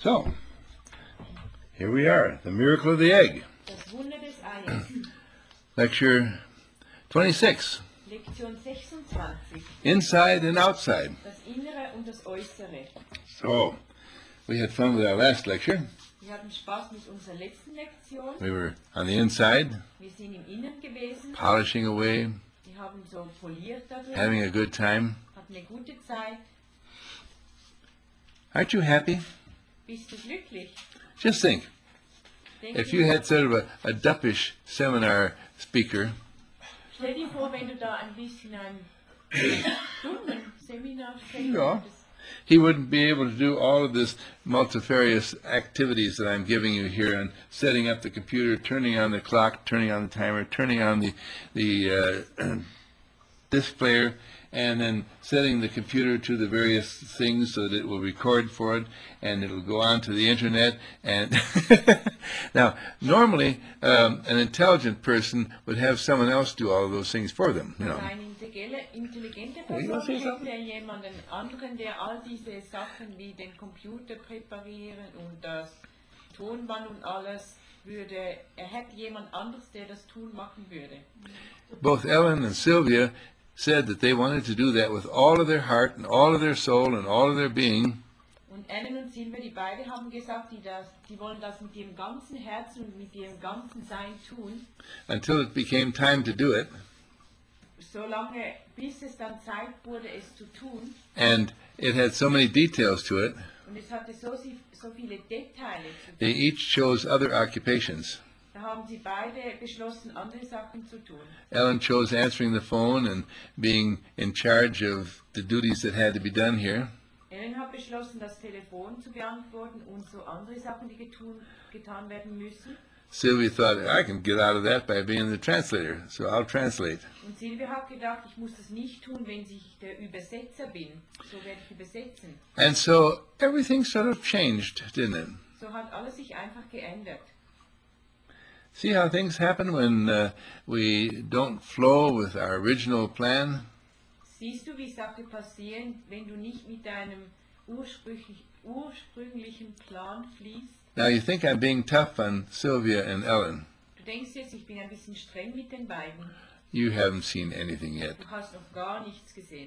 So, here we are, the miracle of the egg. Das Wunder des Eiers. Lecture 26, Lektion 26. inside and outside. Das Innere und das Äußere. So, we had fun with our last lecture. Wir hatten Spaß mit unserer letzten Lektion. We were on the inside, Wir sind im Innen gewesen. polishing away, Wir haben so poliert dadurch. having a good time. Hatten eine gute Zeit. Aren't you happy? Bist du glücklich? Just think, Denk if dir you mal- had sort of a duppish seminar speaker, Stell dir vor, wenn du da ein bisschen einen dummen Seminar Ja. hättest. he wouldn't be able to do all of this multifarious activities that I'm giving you here on setting up the computer, turning on the clock, turning on the timer, turning on the disc player, and then setting the computer to the various things so that it will record for it, and it'll go on to the internet. And now, normally, an intelligent person would have someone else do all of those things for them, you know. Ein intelligenter Oh, you wanna say Person something? hätte jemanden anderen, der all diese Sachen wie den Computer präparieren und das Tonband und alles würde, er hätte jemand anderes, der das tun machen würde. Both Ellen and Sylvia said that they wanted to do that with all of their heart and all of their soul and all of their being. Und Ellen und Silvia, die beide haben gesagt, die wollen das mit ihrem ganzen Herzen und mit ihrem ganzen Sein tun, Until it became time to do it, solange bis es dann Zeit wurde, es zu tun. and it had so many details to it, Und es hatte so viele Details zu they tun. each chose other occupations. Da haben sie beide beschlossen, andere Sachen zu tun. Ellen chose answering the phone and being in charge of the duties that had to be done here. Ellen hat beschlossen, das Telefon zu beantworten und so andere Sachen, die getan werden müssen. Sylvia thought, I can get out of that by being the translator, so I'll translate. Und Silvia hat gedacht, ich muss das nicht tun, wenn ich der Übersetzer bin. So werde ich übersetzen. And so everything sort of changed, didn't it? So hat alles sich einfach geändert. See how things happen when we don't flow with our original plan? Siehst du, wie Sachen passieren, wenn du nicht mit deinem ursprünglichen Plan fließt? Now you think I'm being tough on Sylvia and Ellen. Du denkst jetzt, ich bin ein bisschen streng mit den beiden. You haven't seen anything yet. Du hast noch gar nichts gesehen.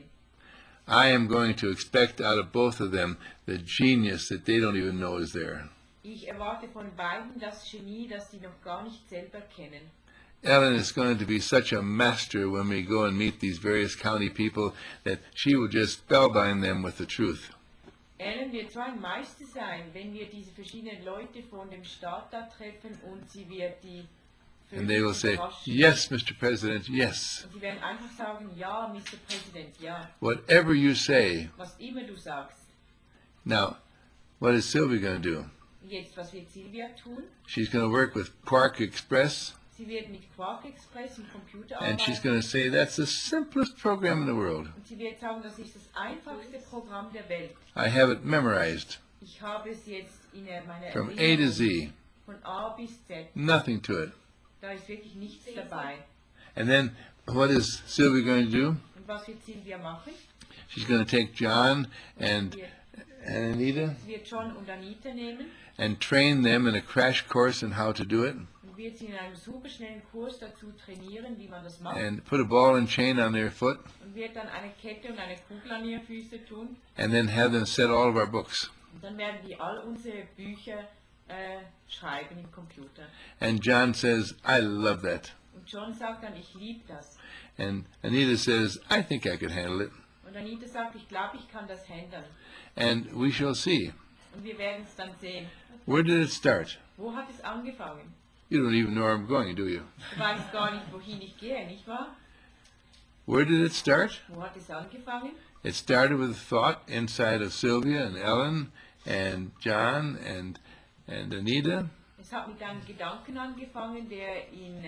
I am going to expect out of both of them the genius that they don't even know is there. Ich erwarte von beiden das Genie, das sie noch gar nicht selber kennen. Ellen is going to be such a master when we go and meet these various county people that she will just spellbind them with the truth. Ellen wird so ein Meister sein, wenn wir diese verschiedenen Leute von dem Staat da treffen und sie wird die And they will say, überraschen. yes, Mr. President, yes. Und sie werden einfach sagen, ja, Mr. President, ja, Whatever you say. was immer du sagst. Now, what is Sylvia going to do? Und jetzt, was wird Silvia tun? She's going to work with Quark Express, Sie wird mit Quark Express im Computer and she's arbeiten going to say that's the simplest program in the world. und sie wird sagen, das ist das einfachste Programm der Welt. I have it memorized Ich habe es jetzt in meiner from A to Erinnerung Z, von A bis Z. nothing to it. Da ist wirklich nichts dabei. And then what is Sylvia going to do? Und was wird Silvia machen? She's going to take John and Sie Anita wird John und Anita nehmen and train them in a crash course on how to do it, und wird sie in einem superschnellen Kurs dazu trainieren, wie man das macht. and put a ball and chain on their foot, Und wird dann eine Kette und eine Kugel an ihre Füße tun. and then have them set all of our books. Und dann werden die all unsere Bücher schreiben im Computer. And John says, I love that. Und John sagt dann, ich liebe das. And Anita says, I think I could handle it. Und Anita sagt, ich glaube, ich kann das handeln. And we shall see. Und wir werden es dann sehen. Where did it start? Wo hat es angefangen? You don't even know where I'm going, do you? Du weißt gar nicht, wohin ich gehe, nicht wahr? Where did it start? Wo hat es angefangen? It started with a thought inside of Sylvia and Ellen and John and Anita. Es hat mit einem Gedanken angefangen, der in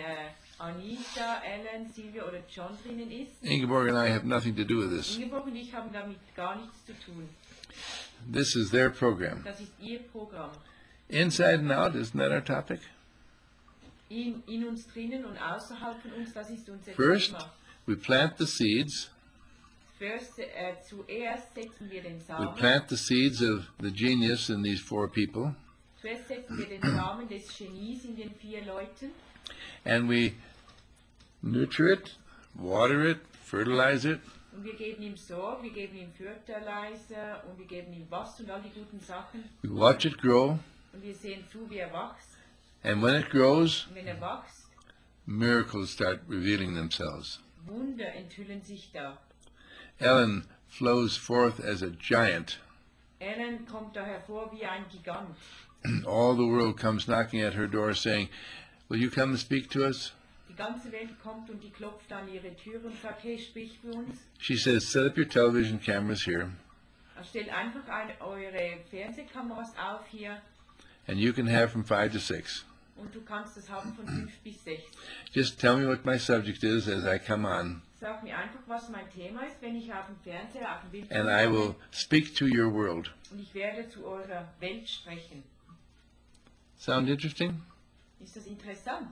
Anita, Ellen, Silvia oder John drinnen ist. Ingeborg and I have nothing to do with this. Ingeborg und ich haben damit gar nichts zu tun. This is their program. Das ist ihr Programm. Inside and out, isn't that our topic? In uns drinnen und außerhalb von uns, das ist unser First, Thema. we plant the seeds, Zuerst setzen wir den We Samen. plant the seeds of the genius in these 4 people, Zuerst setzen wir den Samen des Genies in den 4 Leuten. and we nurture it, water it, fertilize it, Und wir geben ihm Sorge, wir geben ihm Fertilizer und wir geben ihm Wasser und all die guten Sachen. we watch it grow, Und wir sehen zu, wie er wächst. and when it grows, Und wenn er wächst, miracles start revealing themselves. Wunder enthüllen sich da. Ellen flows forth as a giant. Ellen kommt da hervor wie ein Gigant. All the world comes knocking at her door saying, "Will you come and speak to us?" Die ganze Welt kommt und die klopft an ihre Tür und sagt, hey, sprich für uns. She says, "Set up your television cameras here, Stellt einfach eure Fernsehkameras auf hier and you can have from 5 to 6. und du kannst das haben von 5 bis 6. Just tell me what my subject is as I come on, Sag mir einfach, was mein Thema ist, wenn ich auf dem Fernseher, auf dem Bildschirm and I komme. will speak to your world." Und ich werde zu eurer Welt sprechen. Sound interesting? Ist das interessant?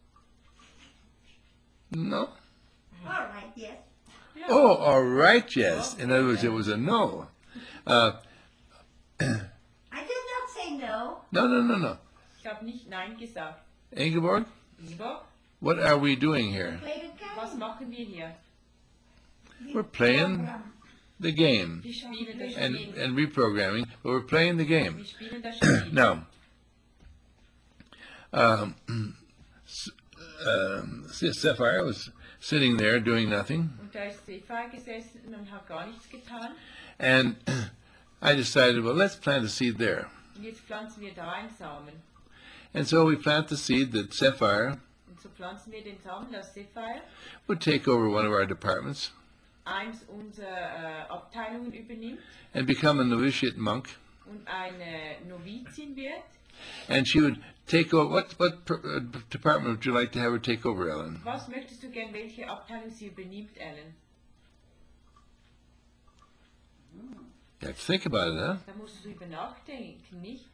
No? All right, yes. Ja. Oh, all right, yes. In other words, it was a no. I did not say no. No. Ich habe nicht Nein gesagt. Ingeborg, Lieber, what are we doing here? Play the game. was machen wir hier? We're playing the game Wir spielen das and, Spiel. and reprogramming, but we're playing the game. Wir spielen das Spiel. Now, Sapphire was sitting there doing nothing, Und da ist Sephai gesessen und hat gar nichts getan. and I decided, well, let's plant a seed there. Und jetzt pflanzen wir da einen Samen. And so we plant the seed that Sapphire Und so pflanzen wir den Samen, dass Sephai would take over one of our departments eins unserer Abteilungen übernimmt and become a novitiate monk. und eine Novizin wird. And she would take over. What department would you like to have her take over, Ellen? Was möchtest du gern, welche Abteilung sie übernimmt, Ellen? You have to think about it, huh? Da musst du drüber nachdenken, nicht?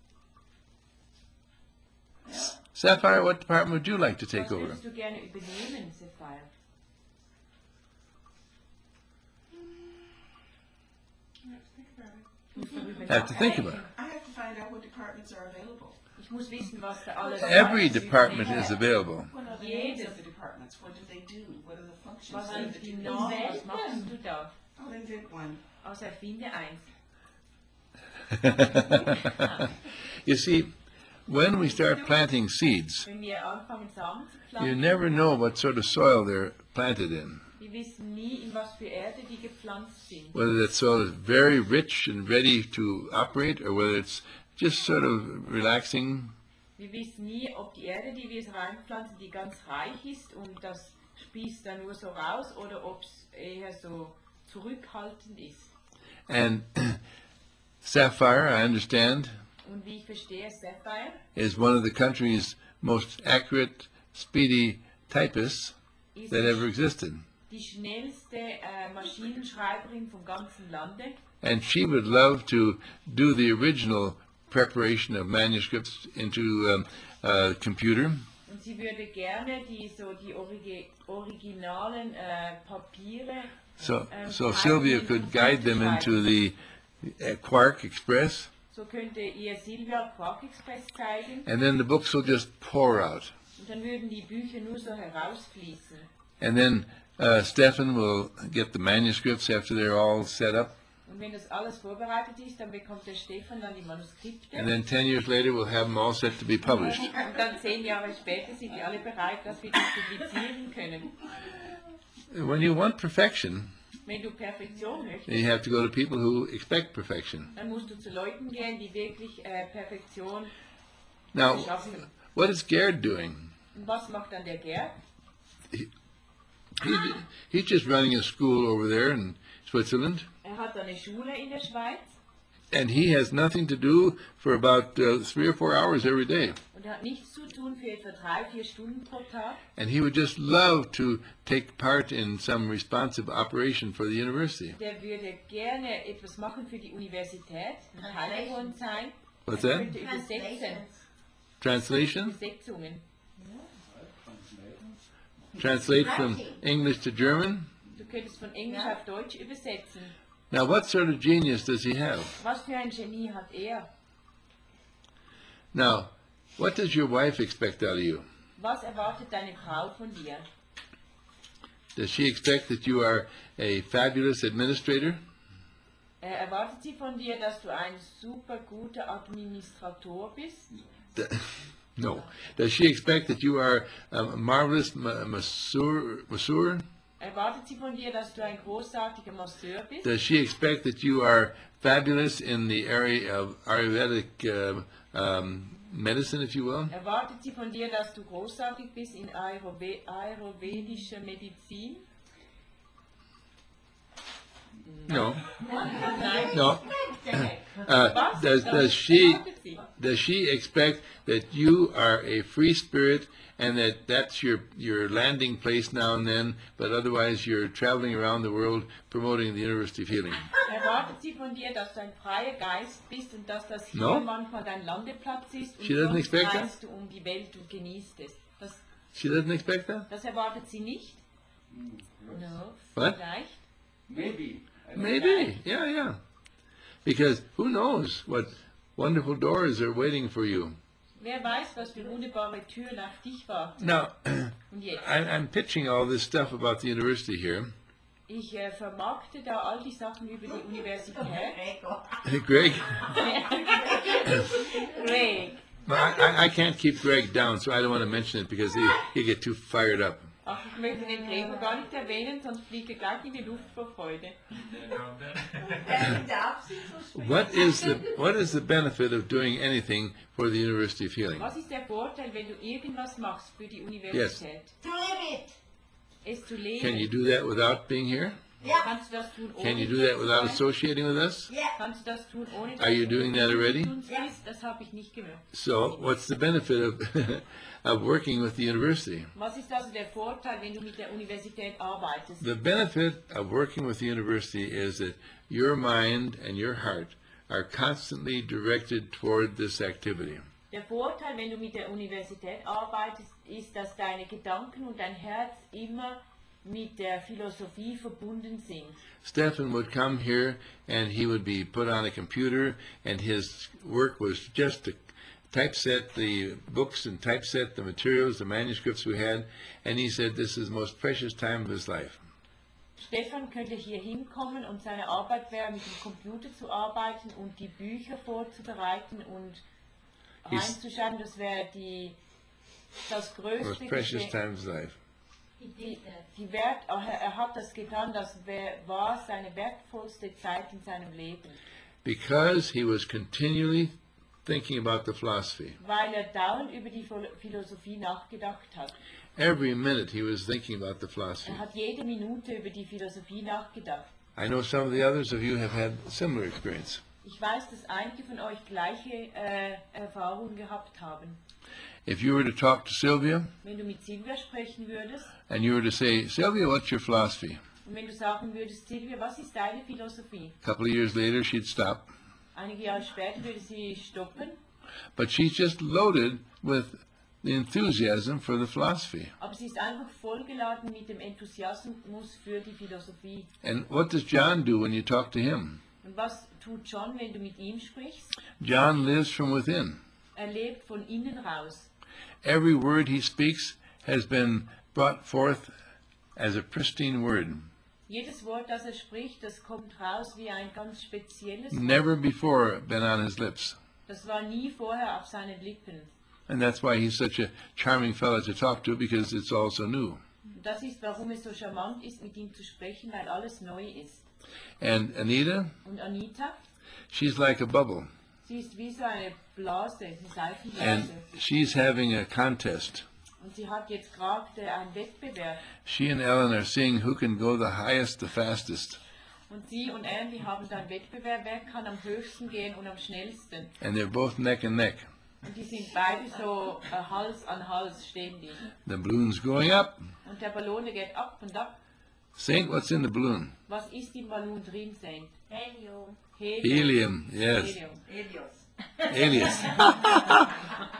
Sapphire, what department would you like to take Was over? würdest du gerne übernehmen, Sephai? Musst darüber Have to think about nachdenken. it. I have to find out what departments are available. Ich muss wissen, was da alles Every ist. department is available. What are the names Jedes. of the departments? What do they do? What are the functions Was of sind the die departments? Namen? Was machst du da? I'll invent one. Also erfinde eins. You see, when we start planting seeds, Wenn wir anfangen, Samen zu you pflanzen, never know what sort of soil they're planted in. wir wissen nie, in was für Erde die gepflanzt sind. Whether that soil is very rich and ready to operate, or whether it's just sort of relaxing. Wir wissen nie, ob die Erde, die wir reinpflanzen, die ganz reich ist und das spießt dann nur so raus oder ob es eher so zurückhaltend ist. And Sapphire, I understand, Und wie ich verstehe, Sapphire is one of the country's most accurate, speedy typists ist that ever existed. die schnellste Maschinenschreiberin vom ganzen Lande. And she would love to do the original preparation of manuscripts into computer. Und sie würde gerne die originalen Papiere So Sylvia could guide them into the Quark Express, So könnte ihr Silvia Quark Express zeigen and then the books will just pour out. und dann würden die Bücher nur so herausfließen. And then Stefan will get the manuscripts after they're all set up. Und wenn das alles vorbereitet ist, dann bekommt der Stefan dann die Manuskripte. And then 10 years later, we'll have them all set to be published. Und dann 10 Jahre später sind die alle bereit, dass wir die publizieren können. When you want perfection, Wenn du Perfektion möchtest, you have to go to people who expect perfection. dann musst du zu Leuten gehen, die wirklich Perfektion Now, schaffen. what is Gerd doing? Und was macht dann der Gerd? He's just running a school over there in Switzerland, Er hat eine Schule in der Schweiz and he has nothing to do for about 3 or 4 hours every day. und er hat nichts zu tun für etwa 3-4 Stunden pro Tag. And he would just love to take part in some responsive operation for the university. Der würde gerne etwas machen für die Universität, ein Teil davon sein. What's Er that? könnte übersetzen, Translation? Übersetzungen. Translate from English to German? Du könntest von Englisch Ja. auf Deutsch übersetzen. Now, what sort of genius does he have? Was für ein Genie hat er? Now, what does your wife expect out of you? Was erwartet deine Frau von dir? Does she expect that you are a fabulous administrator? Erwartet sie von dir, dass du ein super guter Administrator bist? No. Does she expect that you are a marvelous masseur? Erwartet sie von dir, dass du ein großartiger Masseur bist? Does she expect that you are fabulous in the area of Ayurvedic medicine, if you will? Erwartet sie von dir, dass du großartig bist in ayurvedischer Medizin? No. Nein. No. Was? Does Das she erwartet sie. does she expect that you are a free spirit and that that's your landing place now and then, but otherwise you're traveling around the world promoting the University of Healing? Erwartet sie von dir, dass du ein freier Geist bist und dass das hier No. manchmal dein Landeplatz ist und She doesn't sonst expect that? reist du um die Welt und genießt es. She doesn't expect that? Das erwartet sie nicht? No. What? Vielleicht? Maybe. Yeah. Because who knows what wonderful doors are waiting for you. Wer weiß, was für wunderbare Türen auf dich warten. Now, Und jetzt? I'm pitching all this stuff about the university here. Ich vermarkte da all die Sachen über die Universität. Gregor. Greg, Greg. well, I can't keep Greg down, so I don't want to mention it because he'll get too fired up. Ach, ich möchte den Gregor gar nicht erwähnen, sonst fliege ich gleich in die Luft vor Freude. Dann darf sie so sprechen. What is the benefit of doing anything for the University of Healing? Was ist der Vorteil, wenn du irgendwas machst für die Universität? To live it. Es zu leben. Can you do that without being here? Yeah. Kannst du das tun ohne Can you do hier that zu without sein? associating with us? Yeah. Kannst du das tun ohne Are you doing that already? Das habe ich nicht gemacht. So, what's the benefit of working with the university? Was ist also der Vorteil, wenn du mit der Universität arbeitest? The benefit of working with the university is that your mind and your heart are constantly directed toward this activity. Der Vorteil, wenn du mit der Universität arbeitest, ist, dass deine Gedanken und dein Herz immer mit der Philosophie verbunden sind. Stefan would come here and he would be put on a computer and his work was just to typeset the books and typeset the materials, the manuscripts we had, and he said this is the most precious time of his life. Stefan könnte hier hinkommen und seine Arbeit wäre, mit dem Computer zu arbeiten und die Bücher vorzubereiten und He's- reinzuschreiben. Das wäre das größte Most precious Geschenk. time of his life. Er hat das getan, war seine wertvollste Zeit in seinem Leben, Because he was continually thinking about the philosophy. weil er dauernd über die Philosophie nachgedacht hat. Every minute he was thinking about the philosophy. Er hat jede Minute über die Philosophie nachgedacht. I know some of the others of you have had similar experience. Ich weiß, dass einige von euch gleiche Erfahrungen gehabt haben. If you were to talk to Sylvia Wenn du mit Silvia sprechen würdest and you were to say, Sylvia, what's your philosophy? und wenn du sagen würdest, Silvia, was ist deine Philosophie? A couple of years later, she'd stop. Einige Jahre später würde sie stoppen, But she's just loaded with the enthusiasm for the philosophy. aber sie ist einfach vollgeladen mit dem Enthusiasmus für die Philosophie. And what does John do when you talk to him? Und was tut John, wenn du mit ihm sprichst? John lives from within. Er lebt von innen raus. Every word he speaks has been brought forth as a pristine word. Jedes Wort, das er spricht, das kommt raus wie ein ganz spezielles Wort. Never before been on his lips. Das war nie vorher auf seinen Lippen. And that's why he's such a charming fellow to talk to, because it's all so new. Und das ist, warum es so charmant ist, mit ihm zu sprechen, weil alles neu ist. And Anita, Und Anita, she's like a bubble. sie ist wie so eine Blase, eine And Seifenblase. she's having a contest. Und sie hat jetzt gerade einen Wettbewerb. She and Ellen are seeing who can go the highest, the fastest. Und sie und er, die haben da einen Wettbewerb, wer kann am höchsten gehen und am schnellsten. And they're both neck and neck. Und die sind beide so Hals an Hals stehen die. The balloon's going up. Und der Ballon der geht ab und ab. Saint, what's in the balloon? Was ist im Ballon drin, Saint? Helium. Helium, yes. Helium. Helios. Alias.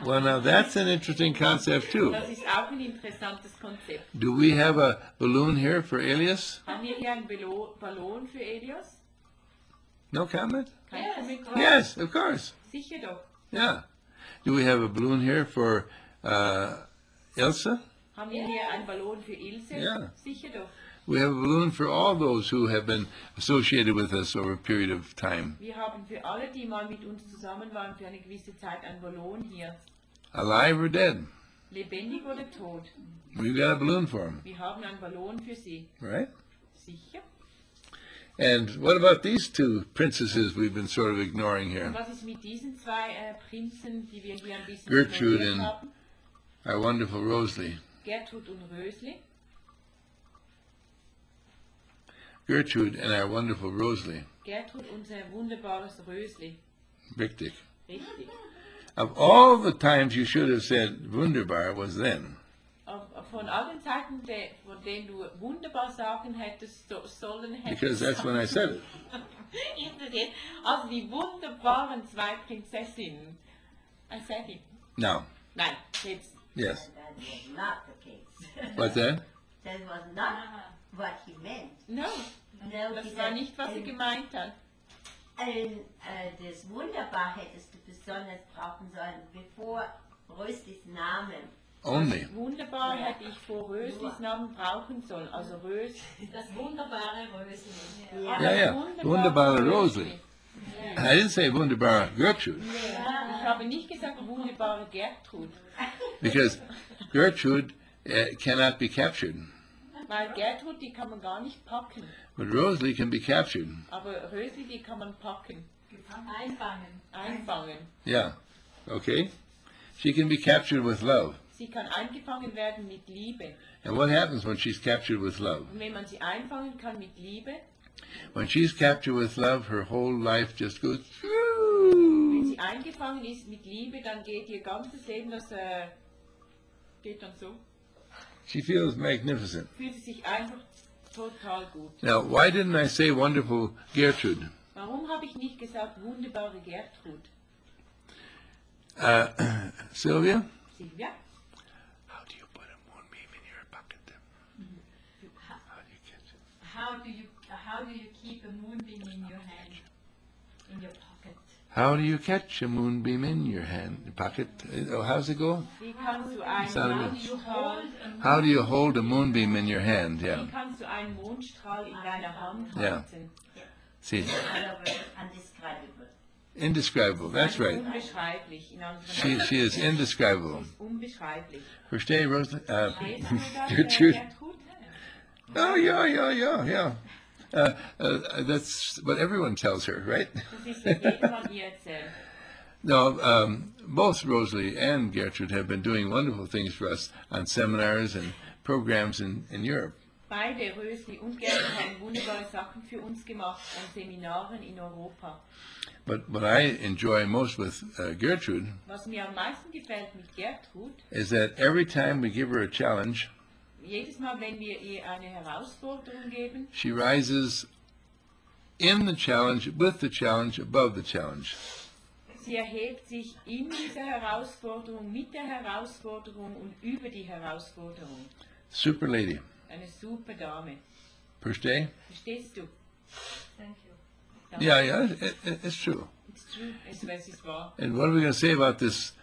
Well, now that's an interesting concept too. Das ist auch ein interessantes Konzept. Do we have a balloon here for Elias? Haben wir hier einen Ballon für Elias? No comment? Kein Kommentar? Yes, of course. Sicher doch. Yeah. Do we have a balloon here for Elsa? Haben wir hier einen Ballon für Ilse? Ja. Sicher doch. We have a balloon for all those who have been associated with us over a period of time. Wir haben für alle, die mal mit uns zusammen waren, für eine gewisse Zeit einen Ballon hier. Alive or dead? Lebendig oder tot? We've got a balloon for them, Wir haben einen Ballon für sie. right? Sicher. And what about these two princesses we've been sort of ignoring Und here? was ist mit diesen zwei Prinzen, die wir hier ein bisschen Gertrude ignoriert and- haben? Our wonderful Rosalie. Gertrud und Rösli. Gertrude and our wonderful Rosalie. Gertrud, unser wunderbares Rösli. Richtig. Richtig. Of all the times you should have said wunderbar was then. Von allen Zeiten, von denen du wunderbar sagen hättest, sollen hättest. Because that's when I said it. Also die wunderbaren zwei Prinzessinnen. I said it. Now, Nein, jetzt. yes. That was not the case. What's that? That was not what he meant. No, No, das war nicht, was sie gemeint hat. Das Wunderbar hättest du besonders brauchen sollen, bevor Röslis Namen. Only. Wunderbar hätte ich vor Röslis Namen brauchen sollen. Also Rös. Das wunderbare Rösli. Ja. Yeah, yeah. Wunderbare Rosalie. I didn't say wunderbare Gertrude. Ich habe nicht gesagt wunderbare Gertrud. Because Gertrude cannot be captured. Weil Gertrud, die kann man gar nicht packen. But Rosalie can be captured. Aber Rösli, die kann man packen. Einfangen. Einfangen. Yeah. Okay? She can be captured with love. Sie kann eingefangen werden mit Liebe. And what happens when she's captured with love? Und wenn man sie einfangen kann mit Liebe, When she's captured with love, her whole life just goes wenn through. sie eingefangen ist mit Liebe, dann geht ihr ganzes Leben, das geht dann so. She feels magnificent. Fühlt sie sich einfach total gut. Now, why didn't I say wonderful Gertrude? Warum habe ich nicht gesagt wunderbare Gertrud? Sylvia? Silvia? How do you put a moonbeam in your pocket? How do you catch it? How do you keep a moonbeam in your hand, in your pocket? How do you catch a moonbeam in your pocket? Oh, how's it go? Wie kannst du einen Sound of it. Mondstrahl, How do you hold a moonbeam in your hand? wie Yeah. kannst du einen Mondstrahl in deiner Hand Ja. halten? See, Undescribable. indescribable. That's right. Unbeschreiblich. In anderen She is indescribable. ist unbeschreiblich. Versteh, Rosalie? Verstehst du das, Gertrude? Gertrud? Oh, yeah. That's what everyone tells her, right? Das ist, was jedermann ihr erzählt. No, both Rosalie and Gertrude have been doing wonderful things for us on seminars and programs in Europe. Beide, Rösli und Gertrud, haben wunderbare Sachen für uns gemacht an Seminaren in Europa. But what I enjoy most with Gertrude Was mir am meisten gefällt mit Gertrud, is that every time we give her a challenge, jedes Mal, wenn wir ihr eine Herausforderung geben, she rises in the challenge, with the challenge, above the challenge. sie erhebt sich in dieser Herausforderung, mit der Herausforderung und über die Herausforderung. Super lady. Eine super Dame. Versteh? Verstehst du? Thank you. Danke. Yeah, it's true. It's true. Es ist wahr. And what are we going to say about this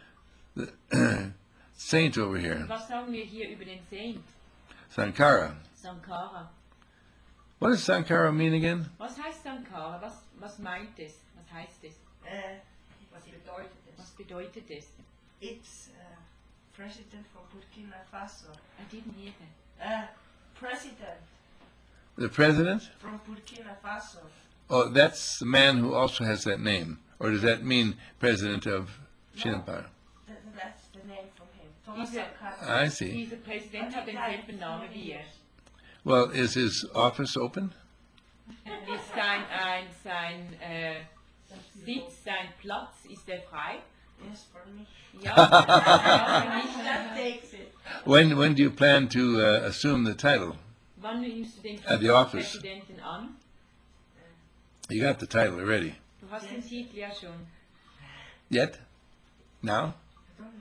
saint over here, Was sagen wir hier über den Saint? Sankara? Sankara. What does Sankara mean again? Was heißt Sankara? Was meint es? Was heißt es? Was bedeutet das? Was bedeutet es? It's President from Burkina Faso. I didn't hear that. President The president? from Burkina Faso. Oh, that's the man who also has that name. Or does that mean president of Chinampara? That's the name from him. Thomas Diese- Sankara. I see. Dieser Präsident hat denselben Namen wie er. Well, is his office open? Ist sein Sitz, sein Platz, ist er frei? Yes, for me. Ja, ja, nicht. That takes it. When do you plan to assume the title? Wann nimmst du den At the office. Präsidenten an? You got the title already. Du hast den Titel ja schon. Yet? Now? I don't know.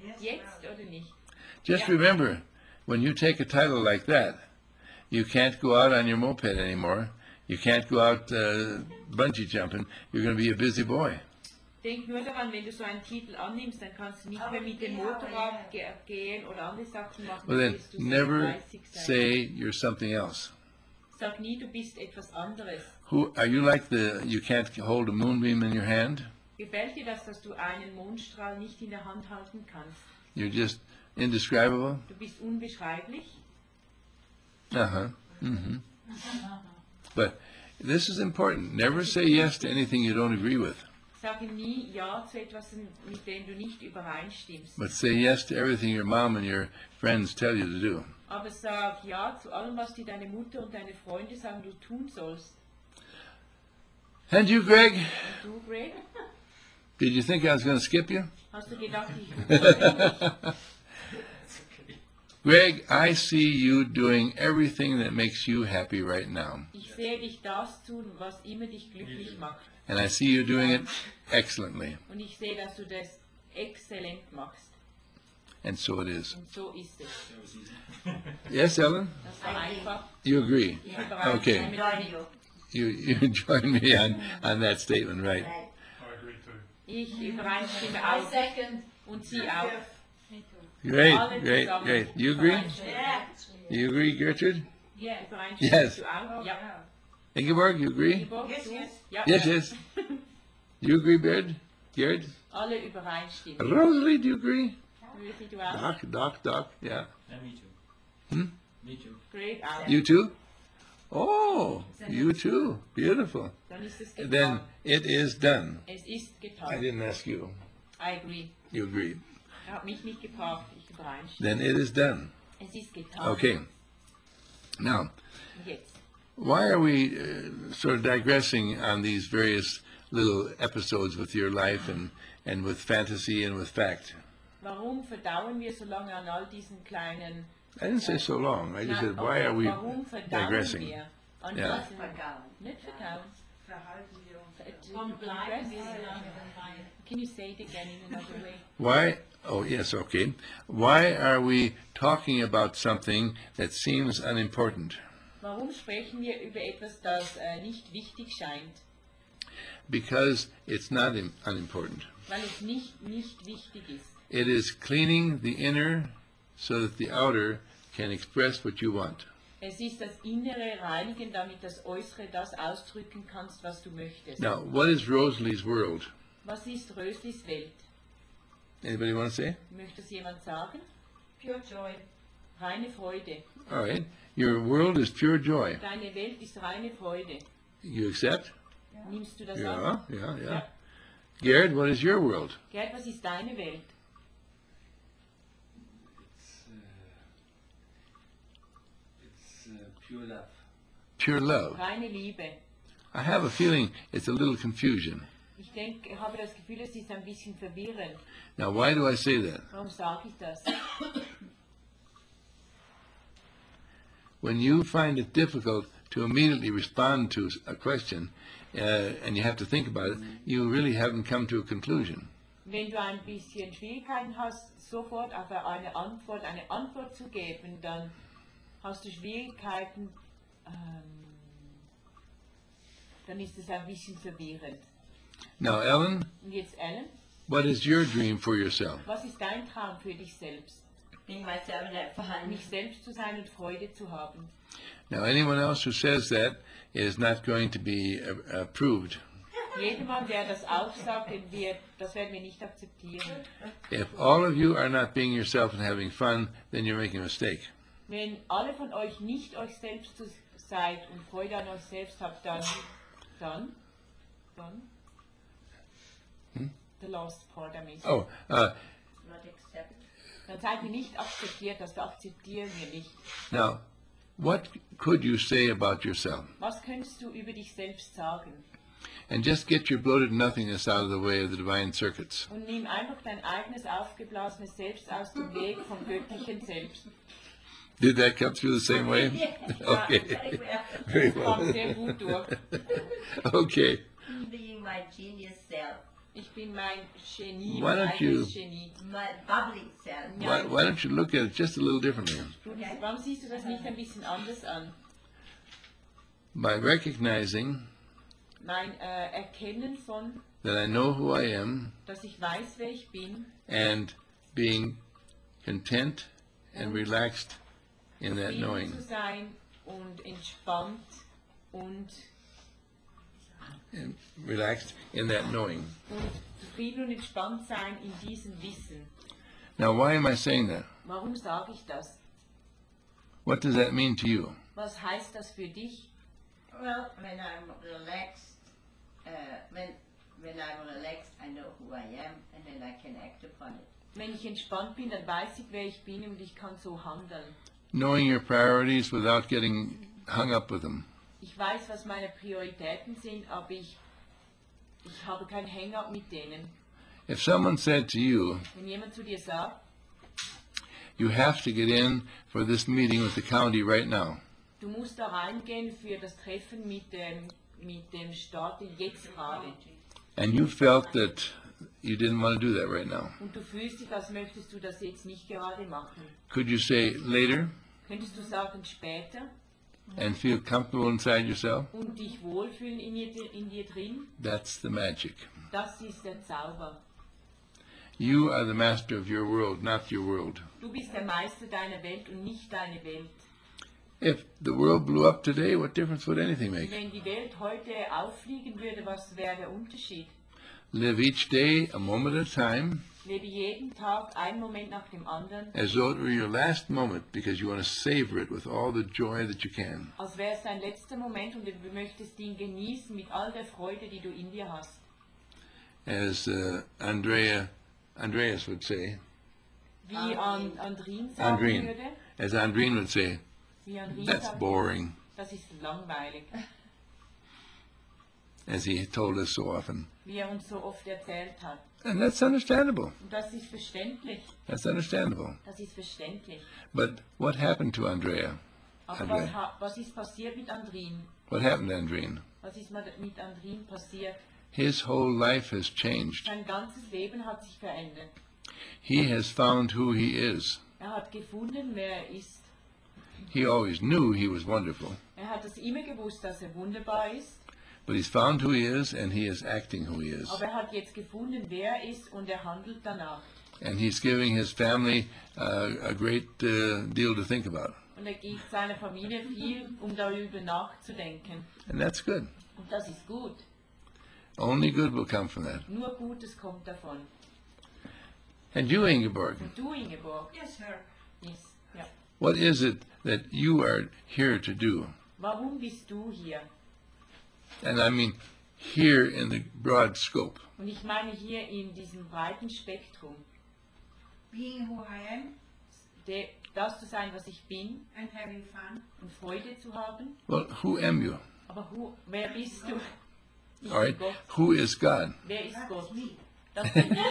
Yes, Jetzt ma'am. oder nicht? Just Yeah. remember, when you take a title like that, you can't go out on your moped anymore. You can't go out bungee jumping. You're going to be a busy boy. Denk nur daran, wenn du so einen Titel annimmst, dann kannst du nicht mehr mit dem Motorrad gehen oder andere Sachen machen, Well, dann then, wirst du sehr never fleißig sein. say you're something else. Sag nie, du bist etwas anderes. Who are you like you can't hold a moonbeam in your hand? Gefällt dir das, dass du einen Mondstrahl nicht in der Hand halten kannst? You're just indescribable? Du bist unbeschreiblich. Uh-huh. Mm-hmm. But this is important. Never say yes to anything you don't agree with, Sage nie Ja zu etwas, mit dem du nicht übereinstimmst. but say yes to everything your mom and your friends tell you to do. Aber sag Ja zu allem, was dir deine Mutter und deine Freunde sagen, du tun sollst. And you, Greg? Und du, Greg, Did you think I was going to skip you? hast du gedacht, ich Greg, I see you doing everything that makes you happy right now. Ich sehe dich das tun, was immer dich glücklich macht. And I see you doing it excellently. Und ich sehe, dass du das exzellent machst. And so it is. Und so ist es. Yes, Ellen? Das war einfach. You agree? Ich übereinstimme Okay. damit. Join you. You join me on that statement, right? Right. Ich übereinstimme I auch. second. Und sie auch. Great, Alle great, zusammen great. You agree? übereinstimmen. You agree, Gertrude? Ja, übereinstimmst Yes. du auch? Ja. Ingeborg, you agree? Ingeborg, Yes, du? yes. Ja. Yes, yes. You agree, Baird? Gerd? Alle übereinstimmen. Rosalie, do you agree? Ruthi, du auch? Doc, yeah. Yeah, me too. Hmm? Me too. Greg auch. You too? Oh, you too. Beautiful. Dann ist es getan. Then it is done. Es ist I getan. didn't ask you. I agree. You agree. Er hat mich nicht gefragt, ich übereinstimme. Then it is done. Es ist getan. Okay. Now, Und jetzt. why are we sort of digressing on these various little episodes with your life and with fantasy and with fact? Warum verdauen wir so lange an all diesen kleinen... I didn't say so long. I just said, why okay, are we warum verdauen digressing? wir an Ja. diesen... Nicht verdauen. Verhalten wir uns. Warum bleiben wir so lange dabei? Can you say it again in another way? Why? Oh, yes, okay. Why are we talking about something that seems unimportant? Warum sprechen wir über etwas, das nicht wichtig scheint? Because it's not unimportant. Weil es nicht wichtig ist. It is cleaning the inner so that the outer can express what you want. Es ist das Innere reinigen, damit das Äußere das ausdrücken kannst, was du möchtest. Now, what is Rosalie's world? Was ist Röslis Welt? Anybody want to say? Möchte es jemand sagen? Pure joy. Reine Freude. All right. Your world is pure joy. Deine Welt ist reine Freude. You accept? Nimmst du das Yeah, an? yeah. Garrett, what is your world? Gerd, was ist deine Welt? It's pure love. Pure love. Reine Liebe. I have a feeling it's a little confusion. Ich denke, habe das Gefühl, es ist ein bisschen verwirrend. Now, why do I say that? Warum sage ich das? When you find it difficult to immediately respond to a question, and you have to think about it, you really haven't come to a conclusion. Wenn du ein bisschen Schwierigkeiten hast, sofort auf eine Antwort zu geben, dann hast du Schwierigkeiten, dann ist es ein bisschen verwirrend. Now, Ellen, Und jetzt, Ellen, what is your dream for yourself? was ist dein Traum für dich selbst? Being myself and have fun. Mich selbst zu sein und Freude zu haben. Now, anyone else who says that is not going to be approved. Jedermann, der das auch sagt, das werden wir nicht akzeptieren. If all of you are not being yourself and having fun, then you're making a mistake. Wenn alle von euch nicht euch selbst seid und Freude an euch selbst habt, dann, the last part I missed. Oh, Not accept. Dann seid ihr nicht akzeptiert, das akzeptieren wir nicht. now, what could you say about yourself? Was könntest du über dich selbst sagen? And just get your bloated nothingness out of the way of the divine circuits. Und nimm einfach dein eigenes aufgeblasenes Selbst aus dem Weg vom göttlichen Selbst. Did that come through the same way? Okay. Very Das kam well. sehr gut durch. Okay. Being my genius self. Ich bin mein Genie, Why mein don't you- eigenes Genie. My bubbly self. Why don't you look at it just a little differently? Warum siehst du das nicht ein bisschen anders an? By recognizing Mein Erkennen von, that I know who I am dass ich weiß, wer ich bin, and being content and relaxed in that zufrieden knowing. zu sein und entspannt und And relaxed in that knowing. zufrieden und entspannt sein in diesem Wissen. Now, why am I saying that? Warum sage ich das? What does that mean to you? Was heißt das für dich? Well, when I'm relaxed, when I'm relaxed, I know who I am, and then I can act upon it. Wenn ich entspannt bin, dann weiß ich, wer ich bin und ich kann so handeln. Knowing your priorities without getting hung up with them. Ich weiß, was meine Prioritäten sind, aber ich habe kein Hang-up mit denen. If someone said to you, Wenn jemand zu dir sagt, you have to get in for this meeting with the county right now, du musst da reingehen für das Treffen mit dem Staat jetzt gerade, and you felt that you didn't want to do that right now, und du fühlst dich, als möchtest du das jetzt nicht gerade machen, could you say later könntest du sagen später and feel comfortable inside yourself? und dich wohlfühlen in dir drin? That's the magic. Das ist der Zauber. You are the master of your world, not your world. Du bist der Meister deiner Welt und nicht deine Welt. If the world blew up today, what difference would anything Und make? wenn die Welt heute auffliegen würde, was wäre der Unterschied? Live each day a moment at a time, Lebe jeden Tag einen Moment nach dem anderen, as though it were your last moment, because you want to savor it with all the joy that you can. als wäre es dein letzter Moment und du möchtest ihn genießen mit all der Freude, die du in dir hast. As Andreas would say, Wie Andrin sagen Andreen. würde, as Andreen would say, wie Andrin that's sagt, boring, das ist langweilig, as he told us so often. wie uns so oft erzählt hat. And that's understandable. Und das ist verständlich, That's understandable. das ist verständlich. But what happened to Andrea? Aber André. was ist passiert mit Andrin? What happened to Andreen? Was ist mit Andrin passiert? His whole life has changed. Sein ganzes Leben hat sich verändert. He has found who he is. Hat gefunden, wer er ist. He always knew he was wonderful, Hat es immer gewusst, dass wunderbar ist. but he's found who he is, and he is acting who he is. Aber hat jetzt gefunden, wer er ist und handelt danach. And he's giving his family a great deal to think about. Und gibt seiner Familie viel, darüber nachzudenken. And that's good. Und das ist gut. Only good will come from that. Nur Gutes kommt davon. And you, Ingeborg, Und du, Ingeborg, Yes, sir. ja. what is it that you are here to do? Warum bist du hier? And I mean here in the broad scope. Und ich meine hier in diesem breiten Spektrum. Being who I am Das zu sein, was ich bin and having fun. und Freude zu haben. Well, who am you? Aber wer bist du? Ich All right. bin Gott. Who is God? Wer ist Gott? Me. Das bin ich.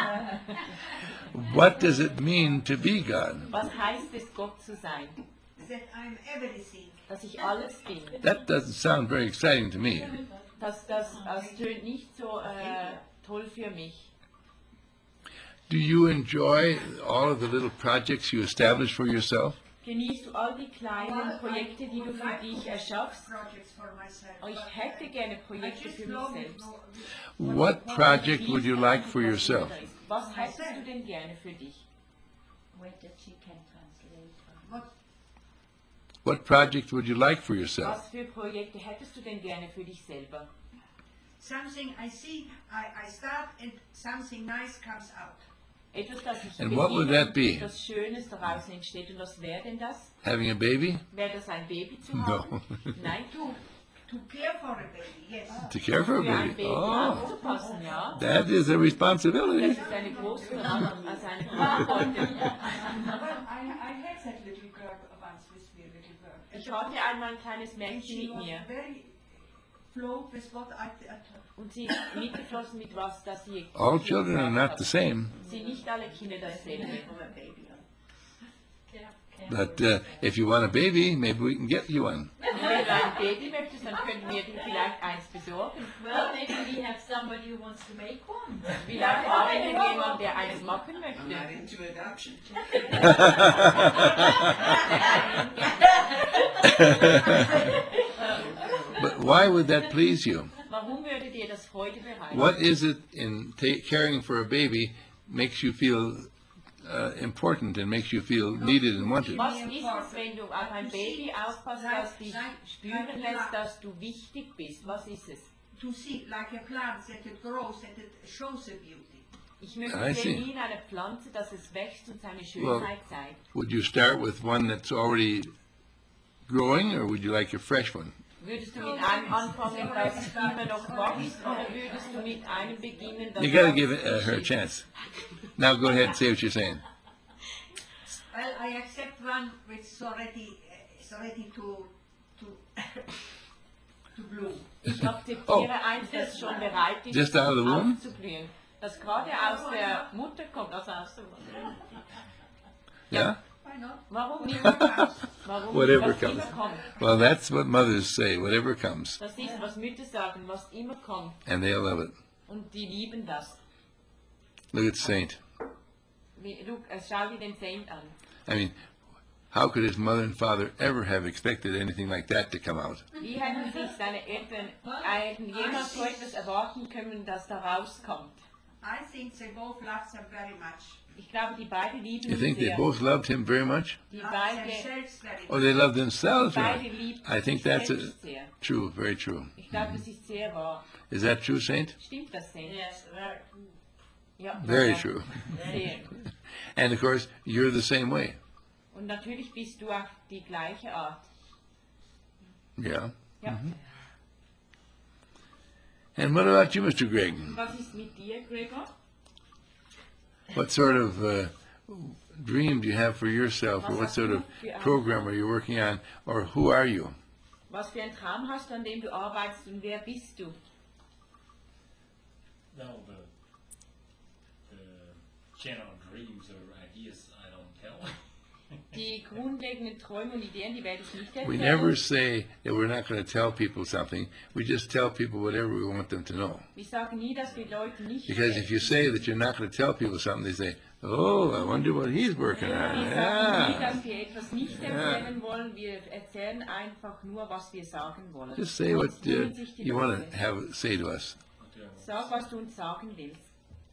What does it mean to be God? Was heißt es, Gott zu sein? That I'm everything. Dass ich alles bin. That doesn't sound very exciting to me. Das tönt nicht so toll für mich. Do you enjoy all of the little projects you establish for yourself? Genießt du all die kleinen Projekte, die du für dich erschaffst? Projects for myself. Oh, ich hätte gerne Projekte für mich selbst. What project would you like for yourself? Was hättest du denn gerne für dich? Wait that she can translate. What project would you like for yourself? Was für Projekte hättest du denn gerne für dich selber? Something I see, I start and something nice comes out. Etwas, das ich And what would beginne that be? und etwas Schönes daraus entsteht. Und was wäre denn das? Having a baby? Wäre das ein Baby zu No. haben? Nein, To care for a baby, yes. To care for a für ein baby? Baby Oh, aufzupassen, ja. that is a Das responsibility. ist eine große Verantwortung, also eine Verantwortung. Well, I had that little girl once with me, little girl. Ich hatte einmal ein kleines And Mädchen she mit was mir very flowed with what I und sie ist mitgeflossen mit was, das sie All children are not the same. sind nicht alle Kinder dasselbe. From a baby. But if you want a baby, maybe we can get you one. Und wenn du ein Baby möchtest, dann können wir dir vielleicht eins besorgen. Well, maybe we have somebody who wants to make one. Vielleicht haben wir jemanden, der eins machen I'm möchte. not into adoption. But why would that please you? Warum würde dir das Freude bereiten? What is it in caring for a baby makes you feel important and makes you feel needed and wanted? Was ist es, wenn du auf ein Baby aufpasst, das dich spüren lässt, dass du wichtig bist? Was ist es? To see like a plant that it grows and it shows a beauty. Ich möchte I see. sehen wie in einer Pflanze, dass es wächst und seine Schönheit zeigt. Would you start with one that's already growing, or would you like a fresh one? Würdest du mit einem anfangen, das immer noch wächst, oder würdest du mit einem beginnen, das You got to wächst give und her a schießt? chance. Now go ahead and say what you're saying. Well, I accept one which is ready to to bloom. Ich akzeptiere Oh. eins, das schon bereit ist, Just out of the womb? aufzublühen. Das gerade aus der Mutter kommt, also aus der Mutter. Yeah? Why not? Warum nicht? Warum Whatever nicht, was comes. immer kommt? Well, that's what mothers say, whatever comes. Das ist, was Mütter sagen, was immer kommt. And they'll love it. Und die lieben das. Look at Saint. Schau dir den Saint an. I mean, how could his mother and father ever have expected anything like that to come out? Wie hätten sich seine Eltern jemals so etwas erwarten können, das da rauskommt? I think they both love them very much. Ich glaube, die beiden lieben You ihn think they sehr. both loved him very much? Die Love beide, themselves very Or much. they loved themselves very beide much? lieben I think sich that's selbst sehr. true, very true. Ich glaube, das ist sehr wahr. Is that true, Saint? Stimmt das, Saint? Yes, very. Ja, Very ja, true. Sehr. And of course, you're the same way. Und natürlich bist du auf die gleiche Art. Yeah. Ja. And what about you, Mr. Gregg? Was ist mit dir, Gregor? What sort of dream do you have for yourself, or what sort of program are you working on, or who are you? Was für einen Traum hast du, an dem du arbeitest und wer bist du? Well, the general dreams or ideas I don't tell. Die grundlegenden Träume und Ideen, die werde ich nicht We erzählen. never say that we're not going to tell people something. We just tell people whatever we want them to know. Wir sagen nie, dass wir Leuten nicht Because if you say that you're not going to tell people something, they say, "Oh, I wonder what he's working on." Wir sagen nie, Yeah. dass wir etwas nicht erzählen wollen. Wir erzählen einfach nur, was wir sagen wollen. Just say what Sonst wundern sich die you want Leute. to have say to us. Sag, was du uns sagen willst.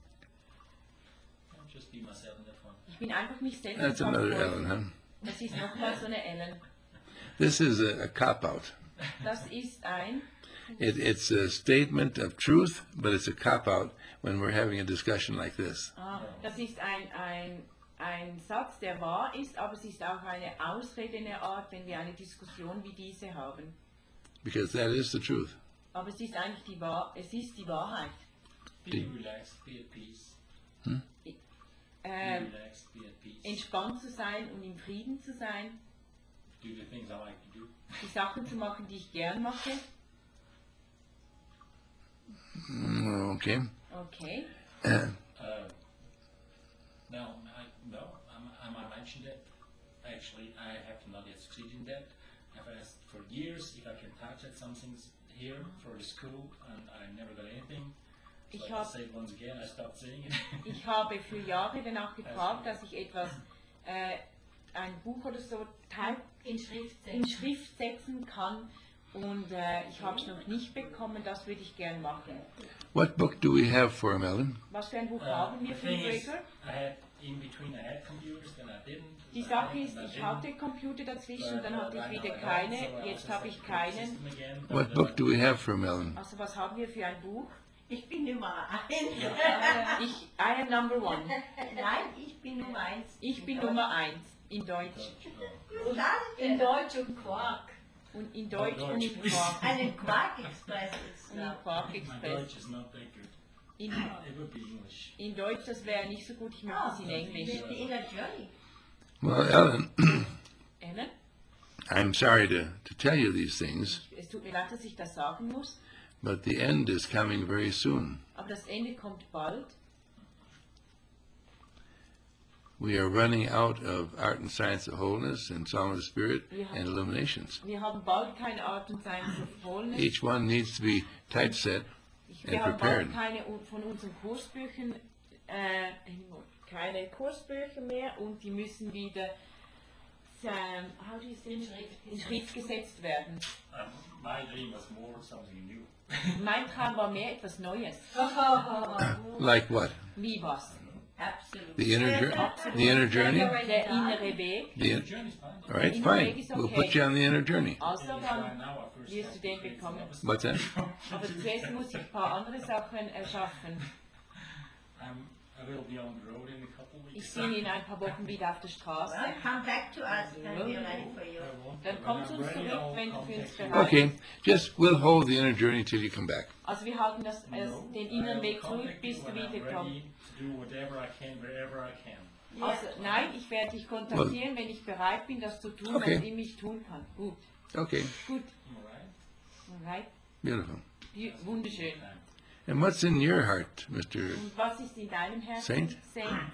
I'll just be myself in that one. Ich bin einfach mich selbst. That's und sag another Leuten. Ellen, huh? Das ist nochmal so eine Ellen. This is a cop-out. Das ist ein, It's a statement of truth, but it's a cop-out when we're having a discussion like this. das ist ein Satz, der wahr ist, aber es ist auch eine Ausrede in der Art, wenn wir eine Diskussion wie diese haben. Because that is the truth. Aber es ist eigentlich die Wahrheit. Be relaxed, be at peace. Be relaxed, be at peace. Entspannt zu sein und im Frieden zu sein, Do the things I like to do. die Sachen zu machen, die ich gern mache. Okay. Okay. Now, I might mention that. Actually, I have not yet succeeded in that. I've asked for years if I can touch at some things here for the school, and I never got anything. So Ich I hab- say it once again, I stopped saying it. Ich habe für Jahre danach gefragt, dass ich etwas, ein Buch oder so In Schrift in setzen. Schrift setzen kann und ich habe es noch nicht bekommen, das würde ich gern machen. What book do we have for him, Ellen? Was für ein Buch haben wir The für thing is, Gregor? I had in between I had computers, then I didn't. Die I Sache had, ist, then I ich didn't. hatte Computer dazwischen, But, dann hatte ich right wieder now I don't, keine, so I jetzt was habe just ich at the keinen. system again, but, What book do we have for him, Ellen? Also was haben wir für ein Buch? Ich bin Nummer 1. I am number one. Nein, ich bin Nummer 1. Ich bin Nummer 1 in Deutsch. In Deutsch und Quark. Und in Deutsch und in Quark. Einen Quark-Express ist Und in da. Quark My Express. Deutsch is not that good. In, It would be English. in Deutsch, das wäre nicht so gut, ich möchte es in Englisch. Mit der Inner Journey. Well, Ellen, Ellen, I'm sorry to tell you these things, es tut mir leid, dass ich das sagen muss, but the end is coming very soon. aber das Ende kommt bald. we are running out of art and science of wholeness and song of the spirit Yeah. and illuminations. Wir haben bald keine Art und Science of Wholeness. Each one needs to be typeset Wir and haben prepared. bald keine von unseren Kursbüchern, keine Kursbücher mehr und die müssen wieder how do you say, in Schrift gesetzt werden. My dream was more something new. Mein Traum war mehr etwas Neues. Like what? Wie was? Absolutely. The inner journey? Der innere Weg. The in- Journey's fine. all right, Inner fine. Weg is We'll okay. put you on the inner journey. Also Right dann now, I first wirst du den it's bekommen. never What's that? Aber zuerst muss ich ein paar andere Sachen erschaffen. I will be on the road in a couple Ich weeks. bin in ein paar Wochen wieder auf der Straße. Well, come back to us and we're ready for you. Dann komm zu uns zurück, wenn du für uns bereit Okay, bist. just we'll hold the inner journey till you come back. Also wir halten den inneren Weg zurück, bis du wiederkommst. Ready to do whatever I can, wherever I can. Also nein, ich werde dich kontaktieren, wenn ich bereit bin, das zu tun, Okay. was ich mich tun kann. Gut, Okay, gut, Alright? alright. beautiful. Wunderschön. And what's in your heart, Mr. Und was ist in deinem Herzen? Saint? Saint.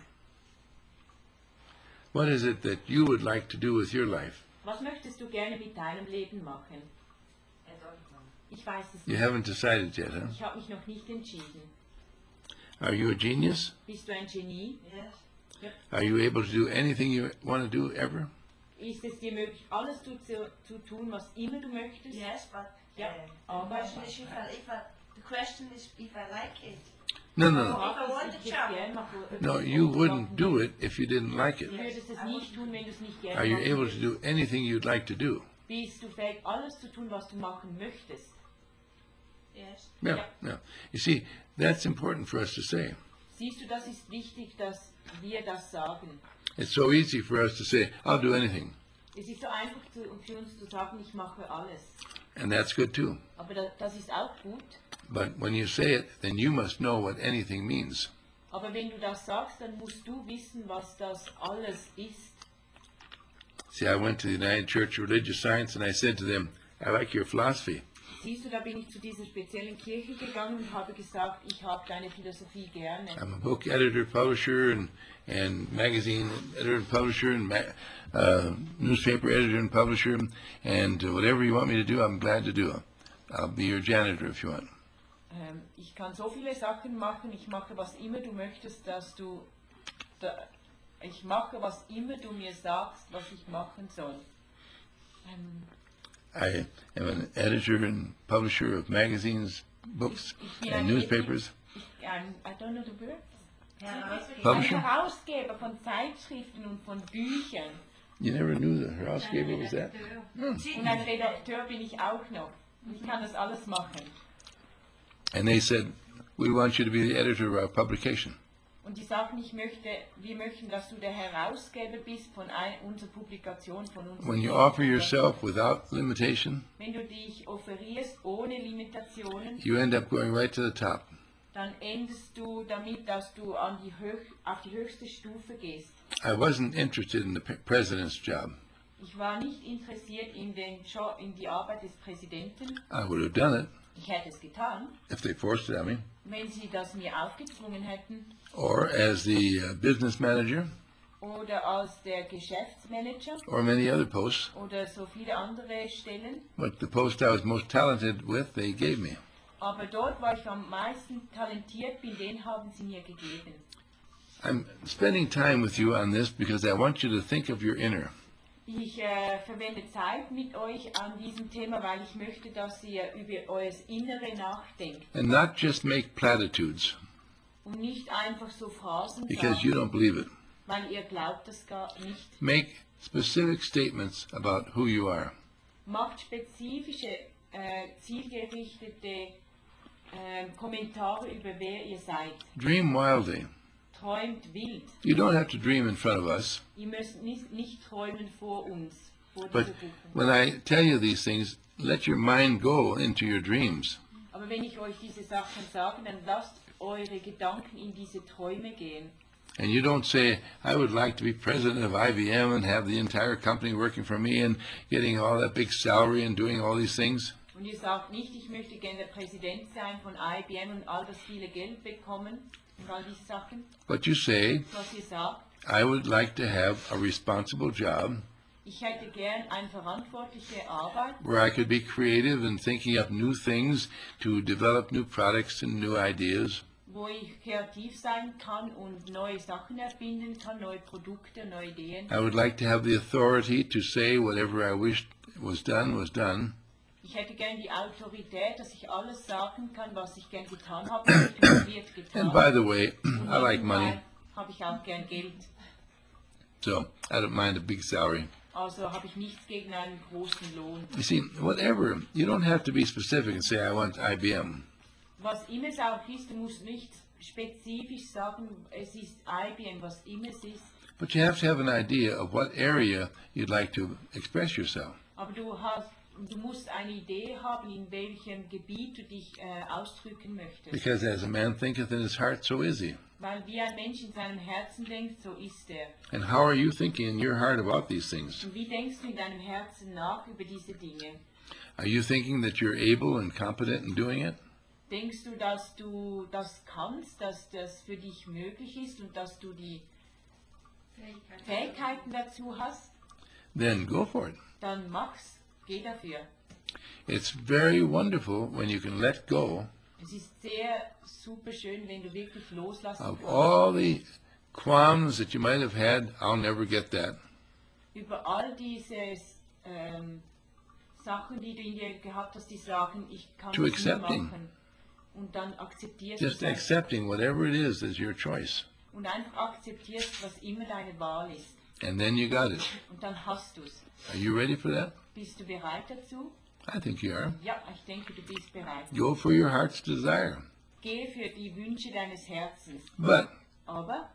What is it that you would like to do with your life? Was möchtest du gerne mit deinem Leben machen? I don't know. Ich weiß es You nicht. haven't decided yet, huh? Ich habe mich noch nicht entschieden. Are you a genius? Bist du ein Genie? Yes. Are you able to do anything you want to do ever? Ist es dir möglich, alles zu tun, was immer du möchtest? Yes, but Yeah. the question is the question is if I like it. No, no, no. Frag, I want was the ich job. gern mache, ob No, ich you es wouldn't machen do will. it if you didn't like Du it. würdest es nicht tun, wenn du es nicht gerne Are you machen able to würdest. do anything you'd like to do? Bist du fähig, alles zu tun, was du machen möchtest? Yes. Yeah, yeah. You see, that's important for us to say. Siehst du, das ist wichtig, dass wir das sagen. It's so easy for us to say, I'll do anything. Es ist so einfach für uns zu sagen, ich mache alles. And that's good too. Aber das ist auch gut. But when you say it, then you must know what anything means. Aber wenn du das sagst, dann musst du wissen, was das alles ist. See, I went to the United Church of Religious Science and I said to them, I like your philosophy. Siehst du, da bin ich zu dieser speziellen Kirche gegangen und habe gesagt, ich habe deine Philosophie gerne. I'm a book editor, publisher, and magazine editor and publisher, and newspaper editor and publisher, and whatever you want me to do, I'm glad to do. I'll be your janitor if you want. Ich kann so viele Sachen machen, ich mache was immer du möchtest, ich mache was immer du mir sagst, was ich machen soll. I am an editor and publisher of magazines, books, Ich bin and newspapers. I don't know the word. Ein Publisher? Herausgeber von Zeitschriften und von Büchern. You never knew the Herausgeber was that? Und ein Redakteur bin ich auch noch. Ich kann das alles machen. And they said, we want you to be the editor of our publication. Und die sagten, wir möchten, dass du der Herausgeber bist von unserer Publikation, von uns. When you offer yourself without limitation, Wenn du dich offerierst ohne Limitationen, you end up going right to the top. dann endest du damit, dass du auf die höchste Stufe gehst. I wasn't interested in the president's job. Ich war nicht interessiert in die Arbeit des Präsidenten. I would have done it Ich hätte es getan, if they forced it on me. wenn sie das mir aufgezwungen hätten. Or as the business manager, Oder als der Geschäftsmanager or many other posts. oder so viele andere Stellen. But the post I was most talented with, they gave me. Aber dort, wo ich am meisten talentiert bin, den haben sie mir gegeben. I'm spending time with you on this because I want you to think of your inner. Ich verwende Zeit mit euch an diesem Thema, weil ich möchte, dass ihr über euer Innere nachdenkt And not just make platitudes und nicht einfach so Phrasen because sagt, you don't believe it. weil ihr glaubt das gar nicht. Make specific statements about who you are. Macht spezifische, zielgerichtete Kommentare über wer ihr seid. Dream wildly. Träumt wild. You don't have to dream in front of us. Ihr müsst nicht träumen vor uns, vor But dieser Gruppe. when I tell you these things, let your mind go into your dreams. Aber wenn ich euch diese Sachen sage, dann lasst eure Gedanken in diese Träume gehen. And you don't say, I would like to be president of IBM and have the entire company working for me and getting all that big salary and doing all these things. Und ihr sagt nicht, ich möchte gerne der Präsident sein von IBM und all das viele Geld bekommen und all diese Sachen. But you say, Was ihr sagt, I would like to have a responsible job ich hätte gern eine verantwortliche Arbeit, where I could be creative and thinking up new things to develop new products and new ideas. wo ich kreativ sein kann und neue Sachen erfinden kann, neue Produkte, neue Ideen. I would like to have the authority to say whatever I wished was done was done. Ich hätte gern die Autorität, dass ich alles sagen kann, was ich gern getan habe, und wird And getan. by the way, Und I like money, nebenbei habe ich auch gern Geld. so I don't mind a big salary. Also habe ich nichts gegen einen großen Lohn. You see, whatever, you don't have to be specific and say, I want IBM. Was immer es auch ist, du musst nicht spezifisch sagen, es ist IBM, was immer es ist. But you have to have an idea of what area you'd like to express yourself. Aber du musst eine Idee haben, in welchem Gebiet du dich ausdrücken möchtest. Because as a man thinketh in his heart, so is he. Weil wie ein Mensch in seinem Herzen denkt, so ist er. And how are you thinking in your heart about these things? Und wie denkst du in deinem Herzen nach über diese Dinge? Are you thinking that you're able and competent in doing it? Denkst du, dass du das kannst, dass das für dich möglich ist und dass du die Fähigkeiten dazu hast? Then go for it. Dann mach's, geh dafür. It's very wonderful when you can let go Es ist sehr super schön, wenn du wirklich loslassen of kannst. all the qualms that you might have had. I'll never get that. Über all diese Sachen, die du in dir gehabt hast, die sagen, ich kann To es nie accepting. machen. Und dann akzeptierst Just du das. accepting whatever it is as your choice. Und einfach akzeptierst, was immer deine Wahl ist. And then you got it. Und dann hast du es. Are you ready for that? Bist du bereit dazu? I think you are. Ja, ich denke, du bist bereit. Go for your heart's desire. Geh für die Wünsche deines Herzens. But Aber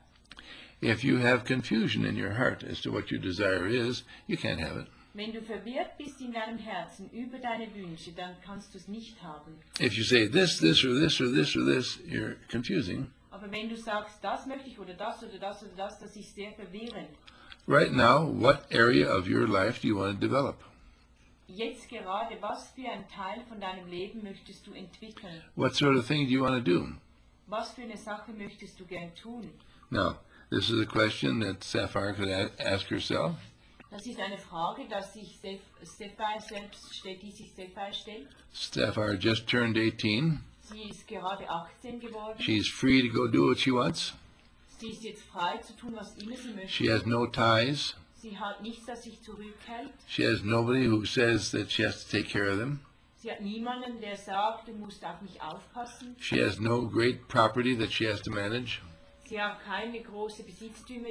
if you have confusion in your heart as to what your desire is, you can't have it. wenn du verwirrt bist in deinem Herzen über deine Wünsche, dann kannst du es nicht haben. If you say this, this, or this, or this, or this, you're confusing. Aber wenn du sagst, das möchte ich oder das oder das oder das, das ist sehr verwirrend. Right now, what area of your life do you want to develop? Jetzt gerade, was für ein Teil von deinem Leben möchtest du entwickeln? What sort of thing do you want to do? Was für eine Sache möchtest du gern tun? Now, this is a question that Sapphire could ask herself. Das ist eine Frage, dass sich Sapphire selbst stellt, die sich Sapphire stellt. Sapphire just turned 18. Sie ist gerade 18 geworden. She's free to go do what she wants. Sie ist jetzt frei zu tun, was immer sie möchte. She has no ties. Sie hat nichts, das sich zurückhält. She has nobody who says that she has to take care of them. Sie hat niemanden, der sagt, du musst auf mich aufpassen. She has no great property that she has to manage. Sie hat keine großen Besitztümer,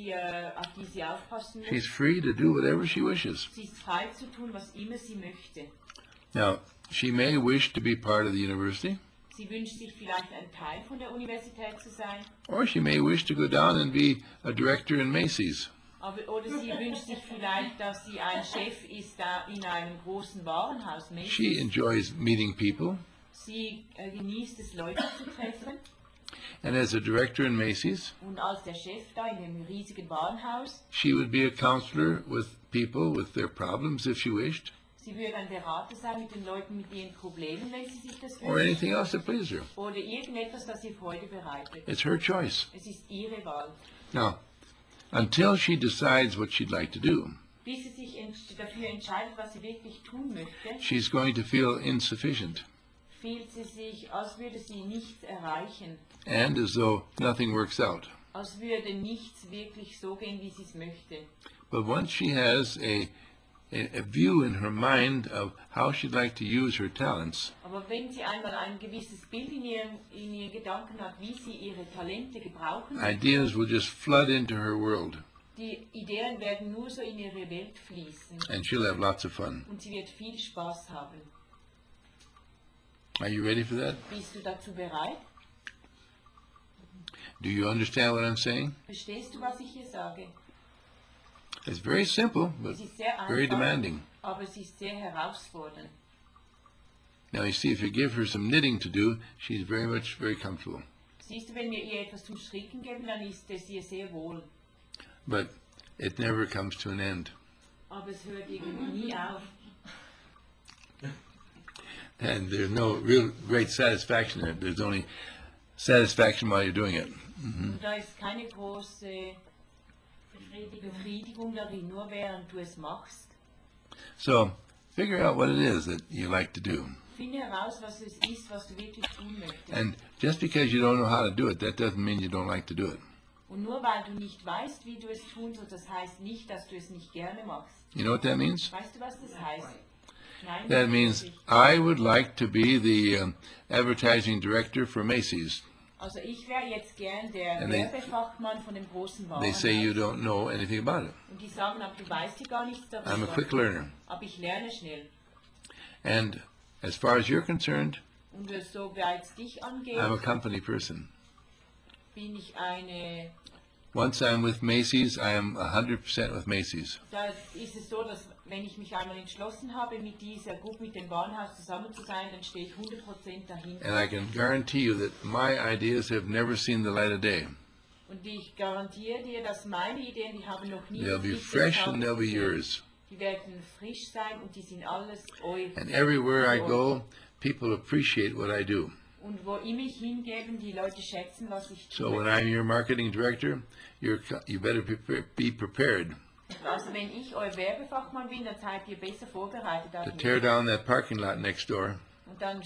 auf die sie aufpassen She's muss. free to do whatever she wishes. Sie ist frei zu tun, was immer sie möchte. Now, she may wish to be part of the university, Sie wünscht sich vielleicht ein Teil von der Universität zu sein, or she may wish to go down and be a director in Macy's. oder sie wünscht sich vielleicht, dass sie ein Chef ist da in einem großen Warenhaus. She Macy's. enjoys meeting people, Sie genießt es, Leute zu treffen. and as a director in Macy's, Und als der Chef da in dem riesigen Warenhaus, she would be a counselor with people with their problems if she wished, sie würde ein Berater sein mit den Leuten mit ihren Problemen, wenn sie sich das or wünscht. anything else that pleases her. Oder irgendetwas, das ihr Freude bereitet. It's her choice. Es ist ihre Wahl. Now, until she decides what she'd like to do, Bis sie sich dafür entscheidet, was sie wirklich tun möchte, she's going to feel insufficient fühlt sie sich, als würde sie nichts erreichen. and as though nothing works out. Als würde nichts wirklich so gehen, wie sie es möchte. But once she has a view in her mind of how she'd like to use her talents, Aber wenn sie einmal ein gewisses Bild in ihren Gedanken hat, wie sie ihre Talente gebrauchen, ideas will just flood into her world, die Ideen werden nur so in ihre Welt fließen. and she'll have lots of fun. Und sie wird viel Spaß haben. Are you ready for that? Bist du dazu bereit? Do you understand what I'm saying? Verstehst du, was ich hier sage? It's very simple, but Es ist sehr very einfach, demanding. aber es ist sehr herausfordernd. Now, you see, if you give her some knitting to do, she's very comfortable. Siehst du, wenn wir ihr etwas zum Stricken geben, dann ist es ihr sehr wohl. But it never comes to an end. Aber es hört irgendwie nie auf. And there's no real great satisfaction in it. There's only satisfaction while you're doing it. Und da ist keine große Befriedigung darin, nur während du es machst. So figure out what it is that you like to do. Finde heraus, was es ist, was du wirklich tun möchtest. And just because you don't know how to do it, that doesn't mean you don't like to do it. Und nur weil du nicht weißt, wie du es tun sollst, das heißt nicht, dass du es nicht gerne machst. You know what that means? Weißt du, was das heißt? Nein, That nicht means wirklich. I would like to be the advertising director for Macy's. Also ich wäre jetzt gern der And they- Werbefachmann von dem großen They say you Warenhaus. don't know anything about it. Und die sagen, aber du weißt ja gar nichts darüber. I'm a quick learner. Aber ich lerne schnell. And as far as you're concerned, Und so weit es dich angeht, I'm a company person. bin ich eine... Once I'm with Macy's, I am 100% with Macy's. Da ist es so, dass wenn ich mich einmal entschlossen habe, mit dieser Gruppe, mit dem Warenhaus zusammen zu sein, dann stehe ich 100% dahinter. And I can guarantee you that my ideas have never seen the light of day. Und ich garantiere dir, dass meine Ideen, die haben noch nie They'll das be Licht des fresh Tages and they'll be gesehen. yours. Die werden frisch sein und die sind alles eu. And everywhere I go, people appreciate what I do. Und wo immer ich hingebe, die Leute schätzen, was ich So tue. when I'm your marketing director, you better be prepared Also wenn ich euer Werbefachmann bin, dann seid ihr besser vorbereitet auf to mich. tear down that parking lot next door Und dann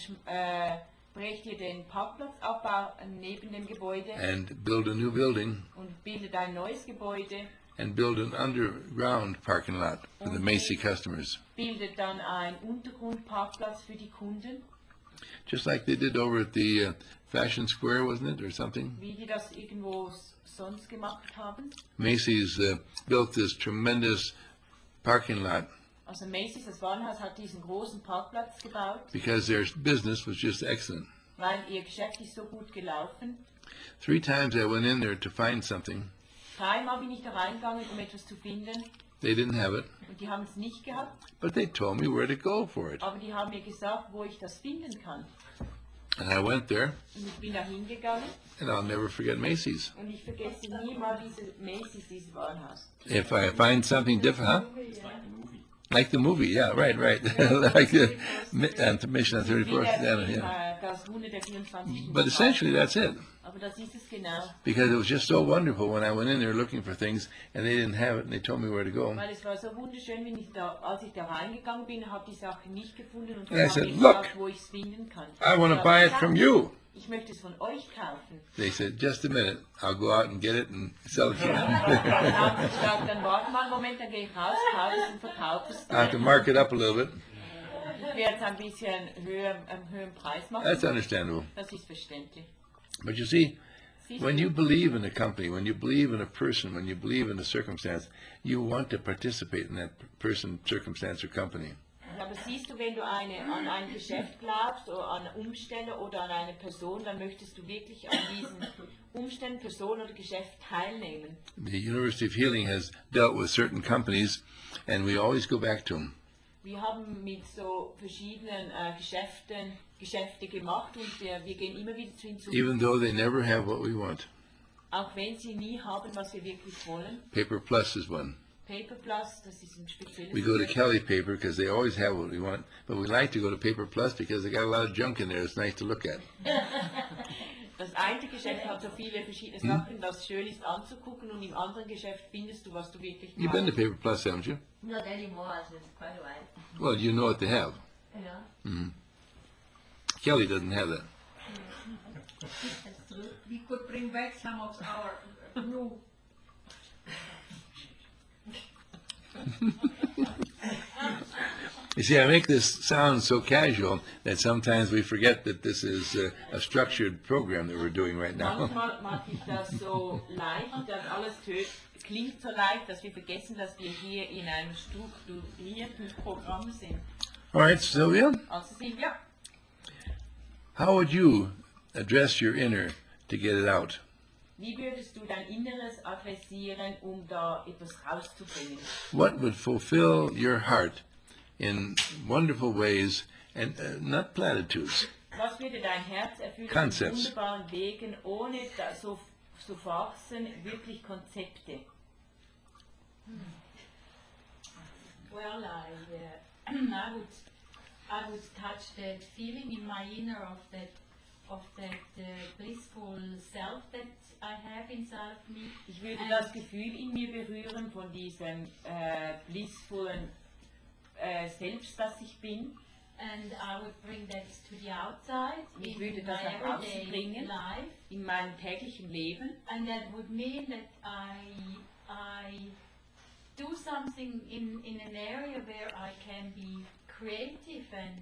brecht ihr den Parkplatz ab neben dem Gebäude and build a new building und bildet ein neues Gebäude, and build an underground parking lot for the Macy customers. bildet dann einen Untergrundparkplatz für die Kunden, Just like they did over at the Fashion Square, wasn't it, or something? wie die das irgendwo sonst gemacht haben. Macy's built this tremendous parking lot Also Macy's, das Warenhaus, hat diesen großen Parkplatz gebaut, because their business was just excellent. weil ihr Geschäft ist so gut gelaufen. 3 times I went in there to find something. Dreimal bin ich da reingegangen, um etwas zu finden, They didn't have it, und die haben es nicht gehabt, but they told me where to go for it. aber die haben mir gesagt, wo ich das finden kann. And I went there, Und ich bin da hingegangen and I'll never forget Macy's. und ich vergesse nie mal diese Macy's, dieses Warenhaus. If I find something different, huh? It's like a movie. Like the movie, yeah, right. Like the Mission on Wie 34th der Avenue, Film, yeah. das Wunder der 24. But essentially, that's it. Aber das ist es genau. Because it was just so wonderful when I went in there looking for things, and they didn't have it, and they told me where to go. Weil es war so wunderschön, als ich da reingegangen bin, habe die Sache nicht gefunden und And I dann said, habe ich "Look, gesagt, wo ich es finden kann. I want to Ich buy habe it from gesagt, you. Ich möchte es von euch kaufen. They said, just a minute, I'll go out and get it and sell it to you. Dann haben sie gesagt, dann warte mal einen Moment, dann gehe ich raus, kaufe es und verkaufe es. I have to mark it up a little bit. Ich werde es ein bisschen höheren Preis machen. That's understandable. Das ist verständlich. But you see, Siehst when du? you believe in a company, when you believe in a person, when you believe in a circumstance, you want to participate in that person, circumstance, or company. Aber siehst du, wenn du an ein Geschäft glaubst oder an Umstände oder an eine Person, dann möchtest du wirklich an diesen Umständen, Person oder Geschäft teilnehmen. The University of Healing has dealt with certain companies, and we always go back to them. Wir haben mit so verschiedenen Geschäfte gemacht und wir gehen immer wieder zu ihnen zurück, Even though they never have what we want. auch wenn sie nie haben, was wir wirklich wollen. Paper Plus is one. Paper Plus, das ist ein spezielles We go to Geschäft. Kelly Paper because they always have what we want, but we like to go to Paper Plus because they got a lot of junk in there. It's nice to look at. Das eine Geschäft hat so viele verschiedene Sachen, das schön ist anzugucken, und im anderen Geschäft findest du, was du wirklich You've been to brauchst. Paper Plus, haven't you? Not anymore, since quite a while. Well, you know what they have. Yeah, Kelly doesn't have that. that's true. We could bring back some of our new. You see, I make this sound so casual that sometimes we forget that this is a structured program that we're doing right now. Manchmal mache ich das so leicht, dass alles klingt so leicht, dass wir vergessen, dass wir hier in einem strukturierten Programm sind. All right, Sylvia, Also Silvia, how would you address your inner to get it out? wie würdest du dein Inneres adressieren, um da etwas rauszubringen? What would fulfill your heart in wonderful ways and not platitudes? Was würde dein Herz erfüllen Concepts. in wunderbaren Wegen, ohne so Farsen, wirklich Konzepte? Well, I would I would touch that feeling in my inner of that blissful self that I have inside of me. Ich würde das Gefühl in mir berühren von diesem blissvollen Selbst, das ich bin. And I would bring that to the outside Ich in würde my das nach außen everyday bringen, life, in meinem täglichen Leben. and that would mean that I do something in an area where I can be creative and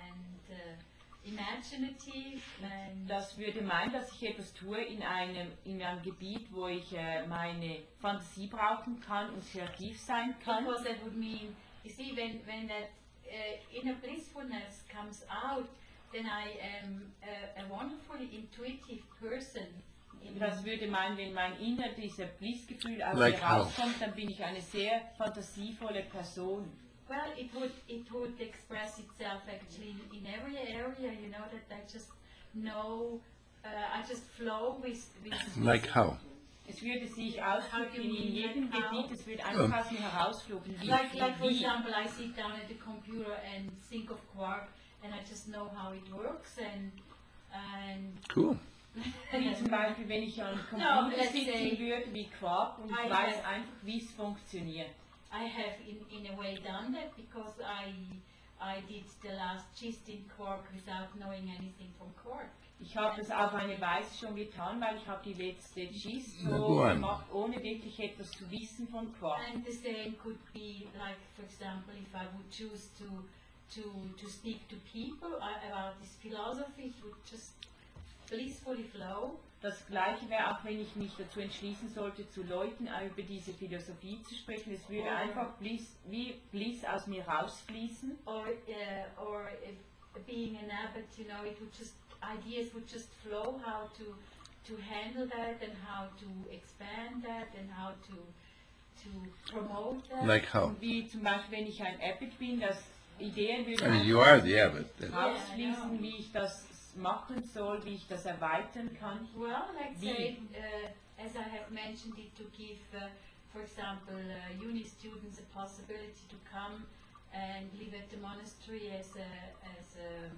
imaginative and Das würde meinen, dass ich etwas tue in einem Gebiet, wo ich meine Fantasie brauchen kann und kreativ sein kann. because that would mean, you see, when that inner blissfulness comes out, then I am a wonderfully intuitive person. Das würde meinen, wenn mein Inner, dieser Blissgefühl aus Like mir how? rauskommt, dann bin ich eine sehr fantasievolle Person. Well, it would express itself actually in every area, you know, that I just know, I just flow with Like how? Es würde sich ausdrücken in jedem Gebiet, es würde einfach aus mir herausflogen. like for Wie? example, I sit down at the computer and think of Quark, and I just know how it works, and Cool. Wie zum Beispiel, wenn ich an No, Computer let's say- sitzen würde, wie Quark, und ich I weiß have- einfach, wie es funktioniert. I have in a way done that because I did the last gist in Quark without knowing anything from Quark. Ich habe das auf eine Weise schon getan, weil ich habe die letzte GIS Na, so go on. gemacht, ohne wirklich etwas zu wissen von Quark. And the same could be like, for example, if I would choose to speak to people about this philosophy, it would just blissfully flow. Das Gleiche wäre auch, wenn ich mich dazu entschließen sollte, zu Leuten über diese Philosophie zu sprechen. Es würde einfach wie Bliss aus mir rausfließen. Or being an abbot, you know, it would just ideas would just flow how to handle that and how to expand that and how to promote that. Like how? Wie zum Beispiel, wenn ich ein Abbot bin, dass Ideen I würden mean, you are the abbot. rausfließen, wie ich das machen soll, wie ich das erweitern kann. Well, let's Wie? say, as I have mentioned it, to give, for example, uni students a possibility to come and live at the monastery as a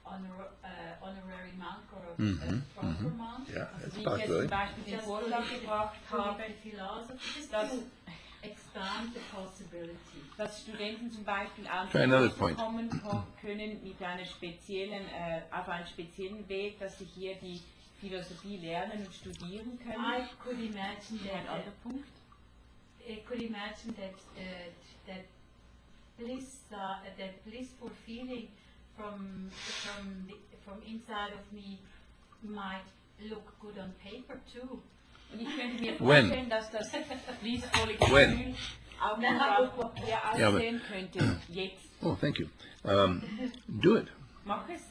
honorary monk or a proper monk. Yeah, Also that's wie ich jetzt zum possible. Beispiel den Just Vorschlag gebracht habe, the philosophy, just dass, to expand the possibility. dass Studenten zum Beispiel an Try another Kurse point. kommen können mit einer speziellen, auf einen speziellen Weg, dass sie hier die Philosophie lernen und studieren können. I could imagine Ein that. anderer Punkt. I could imagine that that blissful feeling from inside of me might look good on paper too. Und ich könnte mir When? vorstellen, dass das fließvolle When? Gefühl auch gut auf Papier Ja, aber- aussehen könnte. Jetzt. Oh, thank you. Do it. Mach es.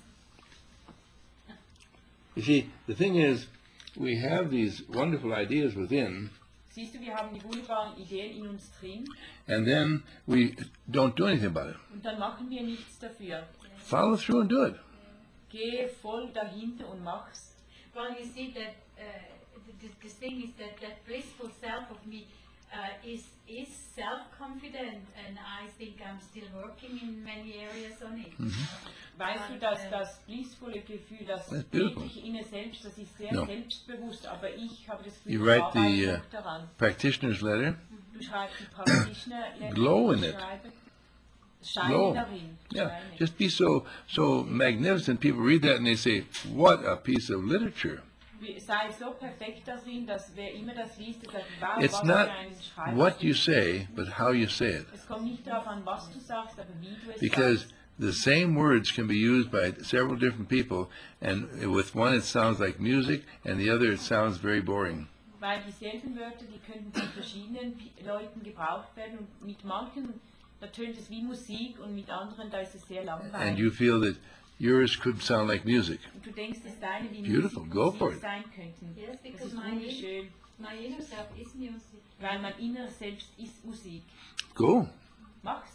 You see, the thing is, we have these wonderful ideas within, Siehst du, wir haben die wunderbaren Ideen in uns drin and then we don't do anything about it. und dann machen wir nichts dafür. Follow through and do it. Geh voll dahinter und mach's. Well, you see that the thing is that blissful self of me is self-confident, and I think I'm still working in many areas on it. Weißt du, dass das blissvolle Gefühl, das That's beautiful. wirkliche inne Selbst, das ist sehr No. selbstbewusst, aber ich habe das Gefühl, You ich write arbeite the noch daran. practitioner's letter. Du schreibst die Practitioner, Glow in it. Scheine Glow. darin. Yeah, Scheine. just be so magnificent. People read that and they say, "What a piece of literature!" Sei so perfekt darin, dass wer immer das liest, der sagt, wow, It's was not für ein Schreiber. what you say, but how you say it. Es kommt nicht darauf an, was du sagst, aber wie du es Because sagst. the same words can be used by several different people, and with one it sounds like music, and the other it sounds very boring. Weil dieselben Wörter, die könnten von verschiedenen Leuten gebraucht werden und mit manchen, da tönt es wie Musik und mit anderen, da ist es sehr And langweilig. you feel that yours could sound like music. Und du denkst, dass deine wie Beautiful, Musik, go for Musik it. sein könnten. Yes, Das because ist my wunderschön, inner self is music. weil mein inneres Selbst ist Musik. Go. Mach's,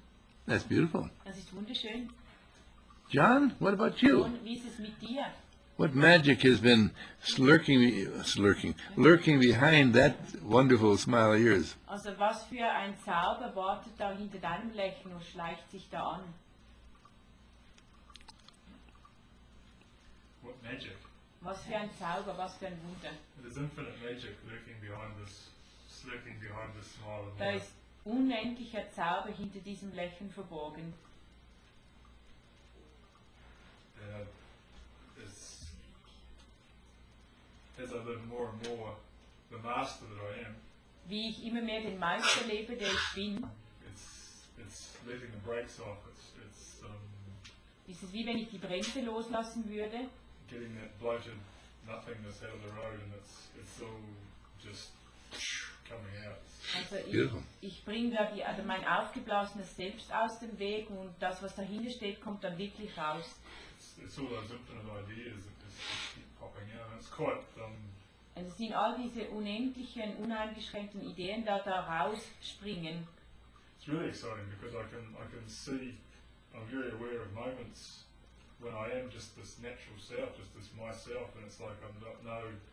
That's beautiful. das ist wunderschön. John, what about you? Und wie ist es mit dir? What magic has been lurking behind that wonderful smile of yours? Also was für ein Zauber wartet da hinter deinem Lächeln und schleicht sich da an? What magic? Was für ein Zauber, was für ein Wunder. There's infinite magic lurking behind this smile of Da mine. ist unendlicher Zauber hinter diesem Lächeln verborgen. It's, as I live more and more, the master that I am, Wie ich immer mehr den Meister lebe, der ich bin, it's letting the brakes off. It's ist es wie wenn ich die Bremse loslassen würde, getting that bloated nothingness out of the road, and it's all just coming out. also Beautiful. ich bringe da also mein aufgeblasenes Selbst aus dem Weg und das, was dahinter steht, kommt dann wirklich raus. It's all those infinite ideas that just keep popping out. And it's quite Also es sind all diese unendlichen, uneingeschränkten Ideen da rausspringen. it's really exciting because I can see, I'm very aware of moments when I am just this natural self, just this myself, and it's like I've got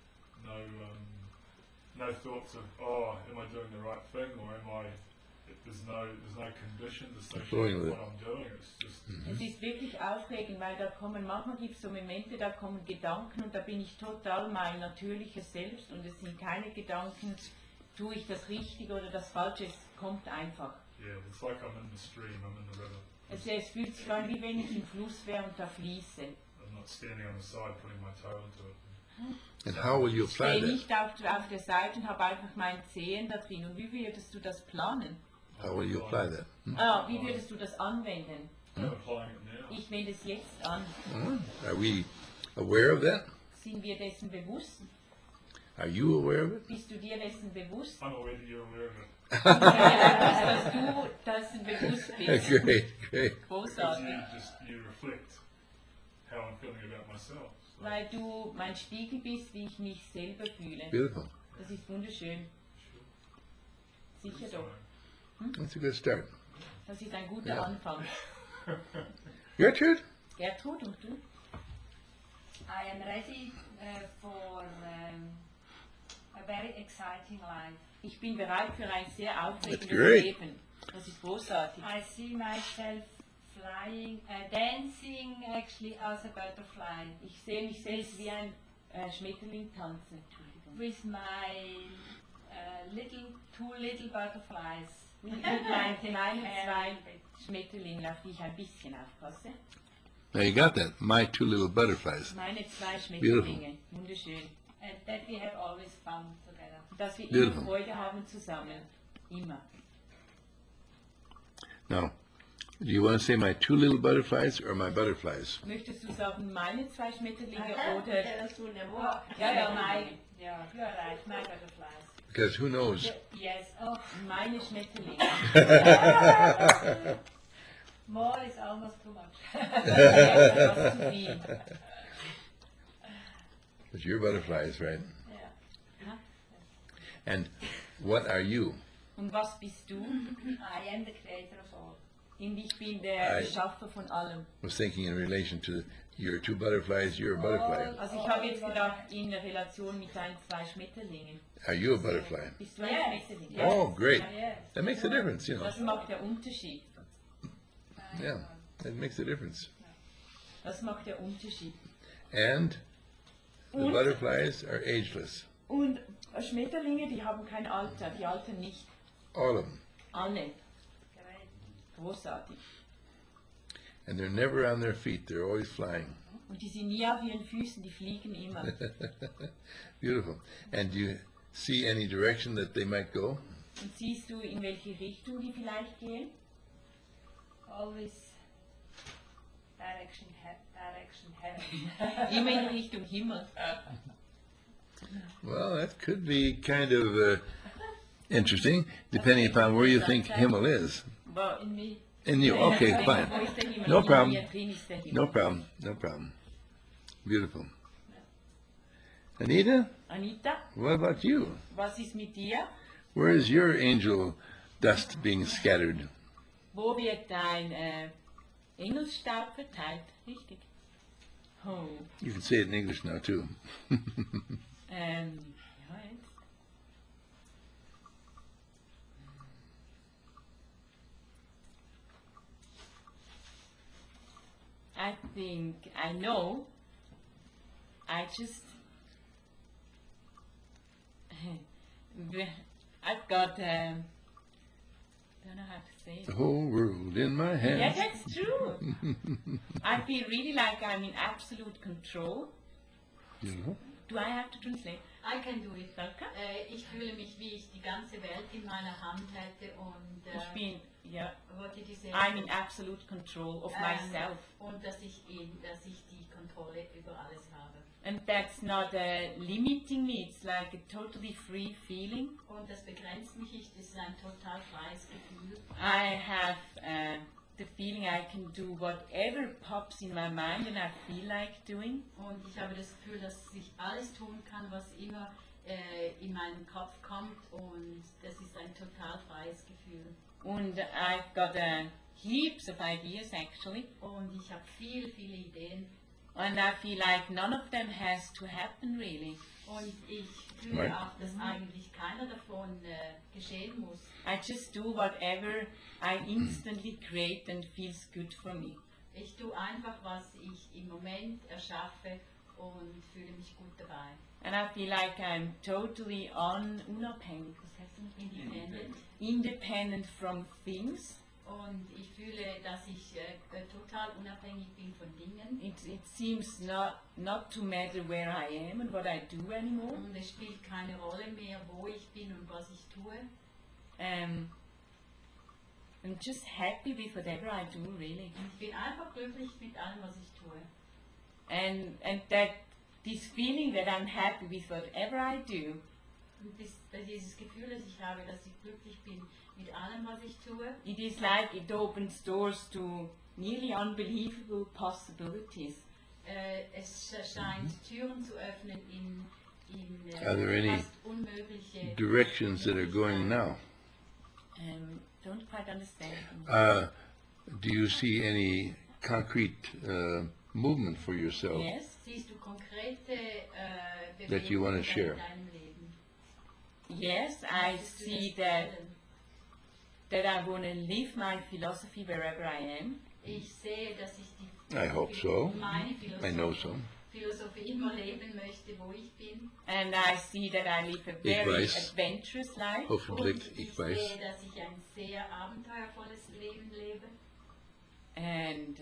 no thoughts of, oh, am I doing the right thing, or am I? There's no conditions associated with what I'm doing. It's just Es ist wirklich aufregend, weil manchmal gibt es so Momente, da kommen Gedanken und da bin ich total mein natürliches Selbst und es sind keine Gedanken, tue ich das Richtige oder das Falsche, es kommt einfach. yeah, it's like I'm in the stream, I'm in the river. Es fühlt sich an, wie wenn ich im Fluss wäre und da fließe. I'm not standing on the side putting my toe into it. And how will you Ich apply stehe that? nicht auf der Seite und habe einfach meinen Zehen da drin. Und wie würdest du das planen? How will you apply that? Wie würdest du das anwenden? I'm applying it now. Ich wende es jetzt an. Are we aware of that? Sind wir dessen bewusst? Are you aware of it? Bist du dir dessen bewusst? I'm aware that you're aware of it. Dass du dessen bewusst bist. Great, great. Because Großartig. you reflect how I'm feeling about myself. So, Weil du mein Spiegel bist, wie ich mich selber fühle. Beautiful. Das ist wunderschön. Sicher so, doch. That's a good start. Das ist ein guter Ja. Anfang. Gertrude? Gertrud und du? I am ready for a very exciting life. Ich bin bereit für ein sehr That's aufregendes great. Leben. Das ist großartig. I see myself flying, dancing actually as a butterfly Ich sehe mich selbst wie ein Schmetterling tanzen. with my two little butterflies. Mit meinen kleinen zwei Schmetterlingen, auf die ich ein bisschen aufpasse. Now you got that. My two little butterflies. Meine zwei Schmetterlinge. Wunderschön. And that we have always fun together. Dass wir Beautiful. immer Freude haben zusammen. Immer. Now, do you want to say my two little butterflies or my butterflies? Möchtest du sagen, meine zwei Schmetterlinge Tell oder... us when they walk. My, yeah, you're right, my butterflies. Because who knows? Yes, oh, Meine Schmetterlinge. more is almost too much. Das ist zu viel. It's your butterflies, right? Yeah. And what are you? Und was bist du? I am the creator of all. Und ich bin der I- Schaffer von allem. I was thinking in relation to your two butterflies, you're a butterfly. Also ich habe jetzt gedacht, in Relation mit deinen zwei Schmetterlingen. Are you a butterfly? Bist du ein Yes. Schmetterling? Oh, great. Yes. That makes a difference, you know. Das macht der Unterschied. Yeah, that makes a difference. Das macht der Unterschied. And the Und? butterflies are ageless. Und Schmetterlinge, die haben kein Alter, die altern nicht. All of them. Alle. Great. Großartig. And they're never on their feet, they're always flying. Und die sind nie auf ihren Füßen, die fliegen immer. Beautiful. And do you see any direction that they might go? Und siehst du, in welche Richtung die vielleicht gehen? Always direction heaven. Immer in Richtung Himmel. Well, that could be kind of interesting, depending upon where you think Himmel is. Aber in mir. In you, okay, fine. Wo ist der Himmel? No In problem. mir drin ist der Himmel. No problem, no problem. Beautiful. Anita, Anita, what about you? was ist mit dir? Where is your angel dust being scattered? Wo wird dein Engelsstaub verteilt? Richtig. Oh. You can say it in English now too. Ja, jetzt. I think I know. I just I've got don't know how to say it. The whole world in my Yeah, hands. that's true. I feel really like I'm in absolute control. You know? Do I have to translate? I can do it. Danke. Ich fühle mich, wie ich die ganze Welt in meiner Hand hätte und Ich bin, ja, what did you say? I'm in absolute control of myself. Und dass ich die Kontrolle über alles habe. And that's not limiting me, it's like a totally free feeling. Und das begrenzt mich nicht, das ist ein total freies Gefühl. I have the feeling I can do whatever pops in my mind and I feel like doing. Und ich habe das Gefühl, dass ich alles tun kann, was immer in meinen Kopf kommt und das ist ein total freies Gefühl. And I've got heaps of ideas actually. Und ich habe viele Ideen And I feel like none of them has to happen really. und ich fühle Right. auch, dass eigentlich keiner davon geschehen muss. I just do whatever I instantly create and feels good for me. Ich tue einfach, was ich im Moment erschaffe und fühle mich gut dabei. And I feel like I'm totally unabhängig, was heißt das? Independent from things. Und ich fühle, dass ich total unabhängig bin von Dingen. It seems not to matter where I am and what I do anymore. Und es spielt keine Rolle mehr, wo ich bin und was ich tue. I'm just happy with whatever I do, really. Und ich bin einfach glücklich mit allem, was ich tue. And that this feeling that I'm happy with whatever I do, Und dieses Gefühl, das ich habe, dass ich glücklich bin mit allem, was ich tue, it is like it opens doors to nearly unbelievable possibilities. es scheint Türen zu öffnen in Are there any fast unmögliche Directions that are going now. Don't quite understand. Do you see any concrete movement for yourself? Yes, Siehst du konkrete That you wanna Bewegungen share. in deinem Leben? yes, I Möchtest du see das that teilen? I want to live my philosophy wherever I am. Ich sehe, dass ich die I hope so. meine I know so. Philosophie immer leben möchte, wo ich bin. And I see that I live a very weiß. adventurous life. Hoffentlich, Und ich ich weiß. sehe, dass ich ein sehr abenteuervolles Leben lebe. And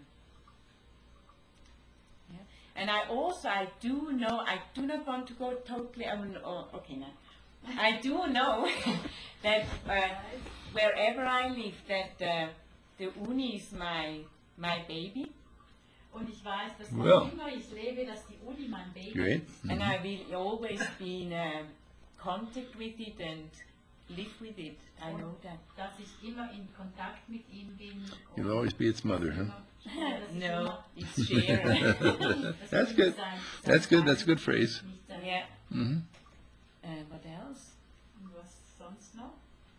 yeah. And I also, I do know, I do not want to go totally, okay now. I do know that wherever I live, that the uni is my baby. Und ich weiß, dass Well. wo immer ich lebe, dass die Uni mein Baby Great. ist. And I will always be in contact with it and live with it. I know that. Dass ich immer in Kontakt mit ihm bin. You'll always be its mother, huh? dass ich No, immer- it's share. dass That's ich good. sein- That's good. That's a sein- good phrase. nicht sein- Yeah. Hmm. What else? Und was sonst noch?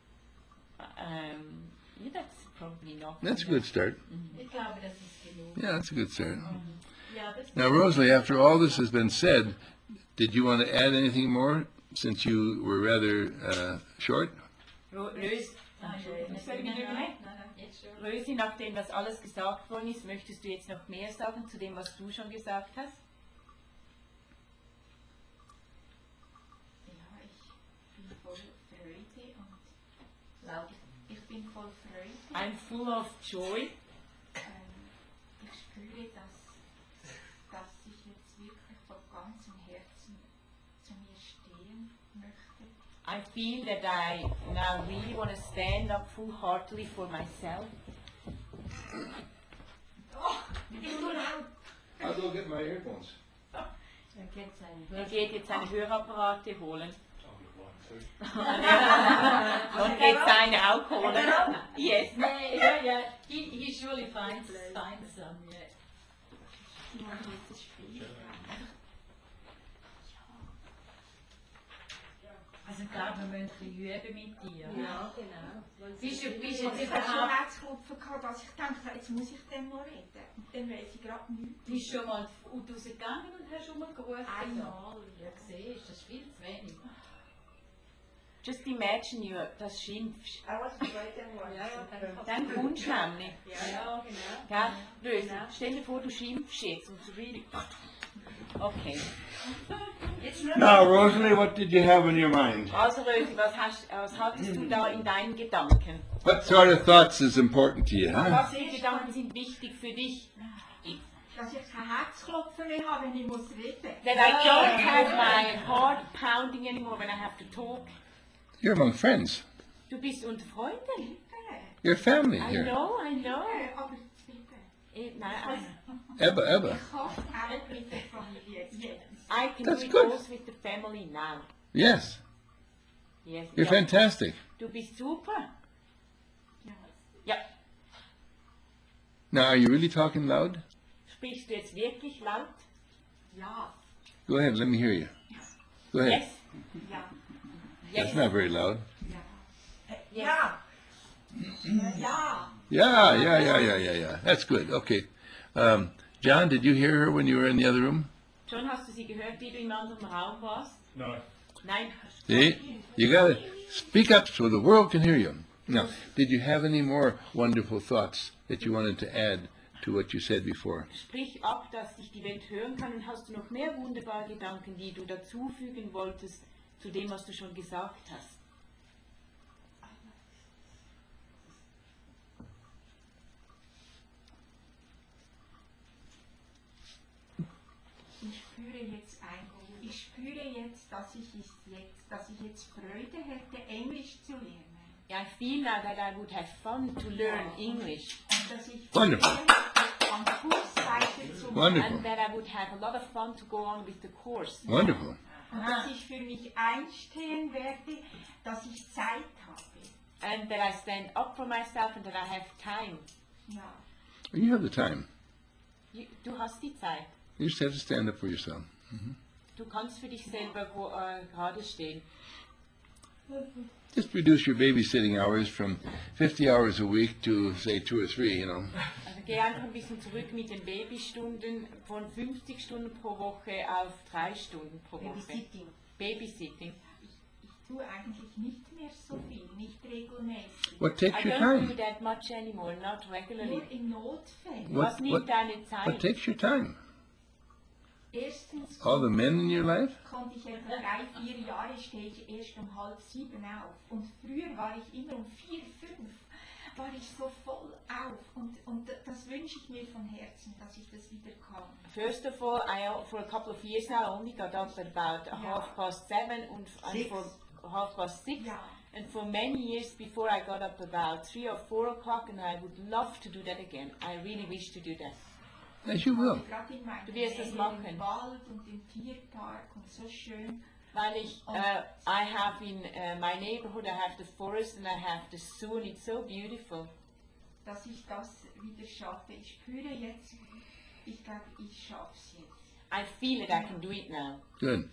Yeah, that's probably not. That's a good start. Ich glaube, das ist genug. Yeah, that's a good start. Ja, das Now, Rosalie, after all this has been said, did you want to add anything more since you were rather short? Rösi, Rösi, nachdem das alles gesagt worden ist, möchtest du jetzt noch mehr sagen zu dem, was du schon gesagt hast? Ja, ich bin voll Freude und laut, ich bin voll Freude. I'm full of joy. Ich spüre, dass ich jetzt wirklich von ganzem Herzen zu mir stehen möchte. I feel that I now really want to stand up full-heartedly for myself. I'll go get my earphones. Er geht jetzt seine Hörapparate holen. So. Und geht seine auch holen. Yes. Yeah. He surely finds some. Yeah. Ich mache jetzt das Spiel. Also Ich glaube, wir müssen ein bisschen üben mit dir. Ja. Genau. Bist Ich du habe jetzt schon überhaupt, Herzklopfen gehabt, dass ich dachte, jetzt muss ich dem noch reden. Und dann weiss ich gerade nichts. bist du schon mal rausgegangen und hast schon mal gerufen? Einmal. Ja, siehst, das ist viel zu wenig. Just imagine you, das schimpfst. I was waiting once. Dann kommst du nämlich. Ja, genau. Gell? Lösen. Stell dir vor, du schimpfst jetzt und so really. Okay. Jetzt nur Now, Rosalie, what did you have in your mind? Also Rösi, was hattest du da in deinen Gedanken? What sort of thoughts is important to you, huh? Was für Gedanken sind wichtig für dich? Dass ich kein Herzklopfen mehr habe, wenn ich muss reden. That I don't have my heart pounding anymore when I have to talk. You're among friends. Du bist unter Freunden. You're family I here. know, I know. Aber bitte. Nein, Ebba, Ebba. Ich hoffe auch mit der Familie jetzt. I can That's do it good. both with the family now. Yes, Yes. you're Ja. fantastic. Du bist super. Ja. Ja. Now, are you really talking loud? Sprichst du jetzt wirklich laut? Ja. Go ahead, let me hear you. Go ahead. Yes. Ja. That's not very loud. Ja. Ja. Yeah. That's good. Okay. John, did you hear her when you were in the other room? John, hast du sie gehört, wie du im anderen Raum warst? No. Nein. See? You gotta speak up so the world can hear you. Now, did you have any more wonderful thoughts that you wanted to add to what you said before? Sprich ab, dass dich die Welt hören kann. Und hast du noch mehr wunderbare Gedanken, die du dazufügen wolltest zu dem, was du schon gesagt hast? Ich spüre jetzt, dass ich jetzt Freude hätte, Englisch zu lernen. I feel now that I would have fun to learn English. Und dass ich Wonderful. an Kursseite zu Wonderful. And that I would have a lot of fun to go on with the course. Wonderful. und dass ich für mich einstehen werde, dass ich Zeit habe. And that I stand up for myself and that I have time. Ja. You have the time. Du hast die Zeit. You just have to stand up for yourself. Du kannst für dich selber gerade stehen. Just reduce your babysitting hours from 50 hours a week to, say, 2 or 3, you know. Also geh einfach ein bisschen zurück mit den Babystunden von 50 Stunden pro Woche auf 3 Stunden pro Woche. Babysitting. Babysitting. Ich tue eigentlich nicht mehr so viel, nicht regelmäßig. What takes I your don't do time? that much anymore, not regularly. Nur in Notfällen. Was nimmt deine what Zeit? takes your time? Erstens All the men in your life? konnte ich etwa 3-4 Jahre stehe ich erst um 6:30 auf. Und früher war ich immer um 4-5 war ich so voll auf. Und das wünsche ich mir von Herzen, dass ich das wieder kann. First of all, for a couple of years now, I only got up at about 7:30 and for 6:30. Ja. And for many years before, I got up about 3 or 4 o'clock, and I would love to do that again. I really wish to do that. Yes, you will. Gerade in meiner Du wirst es Nähe machen. im Wald und im Tierpark und so schön. Weil ich, I have in my neighborhood, I have the forest and I have the zoo, and it's so beautiful. Dass ich das wieder schaffe. Ich spüre jetzt, ich glaube, ich schaffe es jetzt. I feel it, I can do it now. Good.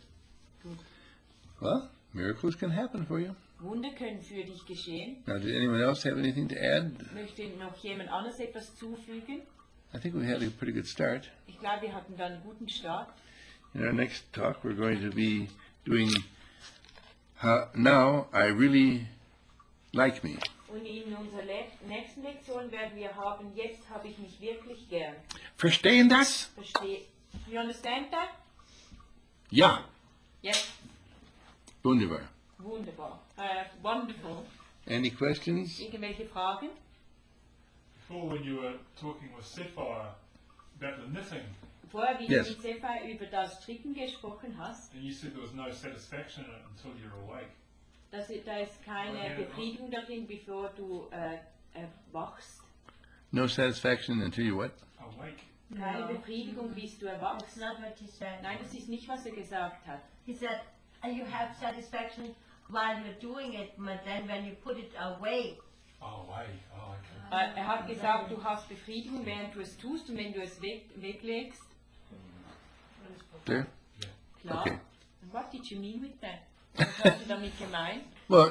Well, miracles can happen for you. Wunder können für dich geschehen. Now, did anyone else have anything to add? Möchte noch jemand anderes etwas zufügen? I think we had a pretty good start. Ich glaube, wir hatten da einen guten Start. In our next talk, we're going to be doing how now I really like me. Und in unserer nächsten Lektion werden wir haben, jetzt habe ich mich wirklich gern. Verstehen das? Verstehe. You understand that? Ja. Yes. Wunderbar. Wunderbar. Wonderful. Any questions? Irgendwelche Fragen? Before, when you were talking with Sapphire about the knitting, Vorher, wie Yes. du mit Sefa über das Stricken gesprochen hast, and you said there was no satisfaction in it until you're awake. da ist keine Befriedigung darin, bevor du erwachst. No satisfaction until you what? Awake. Keine No. Befriedigung, bis du That's erwachst. not what he said. Nein, das ist nicht, was er gesagt hat. He said, you have satisfaction while you're doing it, but then when you put it away, Oh, away. Oh, okay. Er hat gesagt, du hast Befriedigung, während du es tust, und wenn du es weglegst, There? klar. Okay. And what did you mean with that? Was hast du damit gemeint? Well,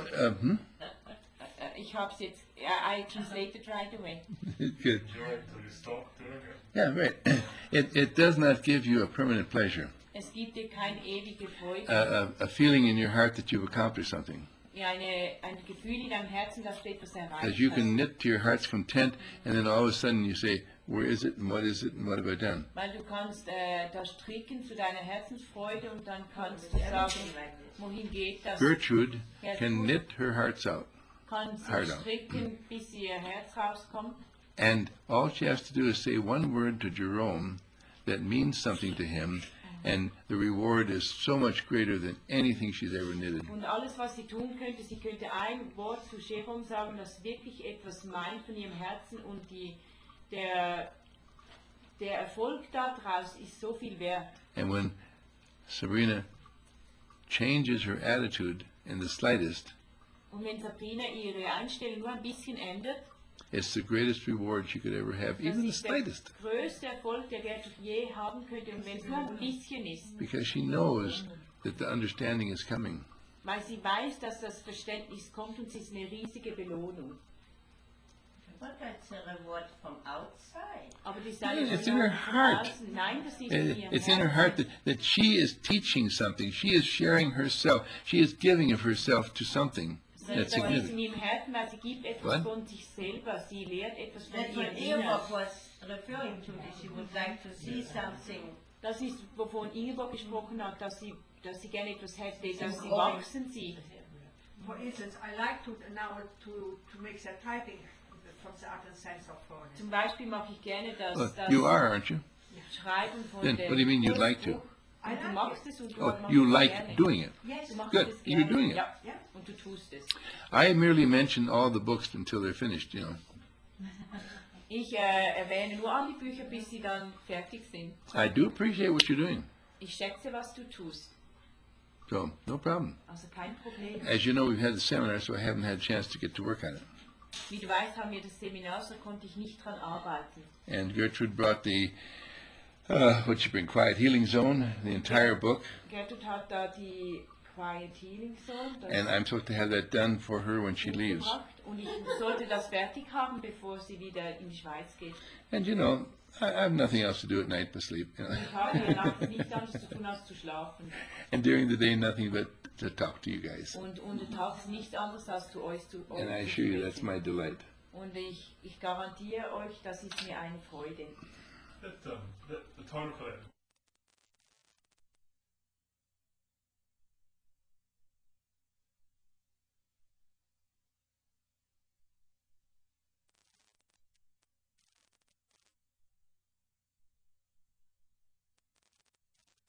Ich habe es jetzt, I translated right away. good. Enjoy it till you stop doing it. Yeah, right. It does not give you a permanent pleasure, Es gibt dir keine ewige Freude, a feeling in your heart that you've accomplished something. ja, ein Gefühl in deinem Herzen, dass du etwas That erreicht you can hast. knit to your heart's content, and then all of a sudden you say, where is it, and what is it, and what have I done? Weil du kannst da stricken zu deiner Herzensfreude und dann kannst du sagen, wohin geht das? Gertrude can knit her hearts out, Kann sie Hard out. stricken, bis ihr Herz rauskommt. and all she has to do is say one word to Jerome that means something to him, and the reward is so much greater than anything she's ever knitted. Und alles, was sie tun könnte, sie könnte ein Wort zu Jerome sagen, das wirklich etwas meint von ihrem Herzen und der Erfolg daraus ist so viel wert. And when Sabrina changes her attitude in the slightest, Und wenn Sabrina ihre Einstellung nur ein bisschen ändert, it's the greatest reward she could ever have, das even the ist der slightest, größte Erfolg, der Gertrud je haben könnte. Und wenn es nur ein bisschen ist, because she knows that the understanding is coming. weil sie weiß, dass das Verständnis kommt und es ist eine riesige Belohnung. But that's a reward from outside. Aber die sagen, It's in her heart. Nein, das ist in ihrem It's in her heart Herzen. that she is teaching something. She is sharing herself. She is giving of herself to something that's Das ist in significant. ihrem Herzen, weil sie gibt etwas What? von sich selber. Sie lehrt etwas von That's what ihrem Ingeborg Inneren. was referring to, that she would like to see something. Das ist, wovon Ingeborg gesprochen hat, dass sie gerne etwas hätte, dass sie wachsen sieht. For instance, I like to now to make the typing from the art and science of foreign. Zum Beispiel mache ich gerne Well, das you are, aren't you? Schreiben von Then dem what do you mean you'd like to? Kursbuch. Und du machst es und du Oh, machst you es like gerne. doing it. Yes, Du machst Good. es You're gerne. doing it. Ja, Yeah. und du tust es. I merely mention all the books until they're finished, you know. Ich erwähne nur alle Bücher, bis sie dann fertig sind. I do appreciate what you're doing, Ich schätze, was du tust. so no problem. Also kein Problem. As you know, we've had the seminar, so I haven't had a chance to get to work on it. Wie du weißt, haben wir das Seminar, so konnte ich nicht dran arbeiten. And Gertrude brought the, what'd you bring, Quiet Healing Zone, the entire book, Gertrud hat da die Quiet Healing Zone, das and I'm supposed to have that done for her when she leaves. mitgebracht. Und ich sollte das fertig haben, bevor sie wieder in die Schweiz geht. And you know, I have nothing else to do at night but sleep. You know? Ich habe hier nachts nichts anderes zu tun, als zu schlafen. And during the day, nothing but to talk to you guys. Und untertags nichts anderes, als zu euch zu And I assure you, that's my delight. Und ich garantiere euch, das ist mir eine Freude. The title for that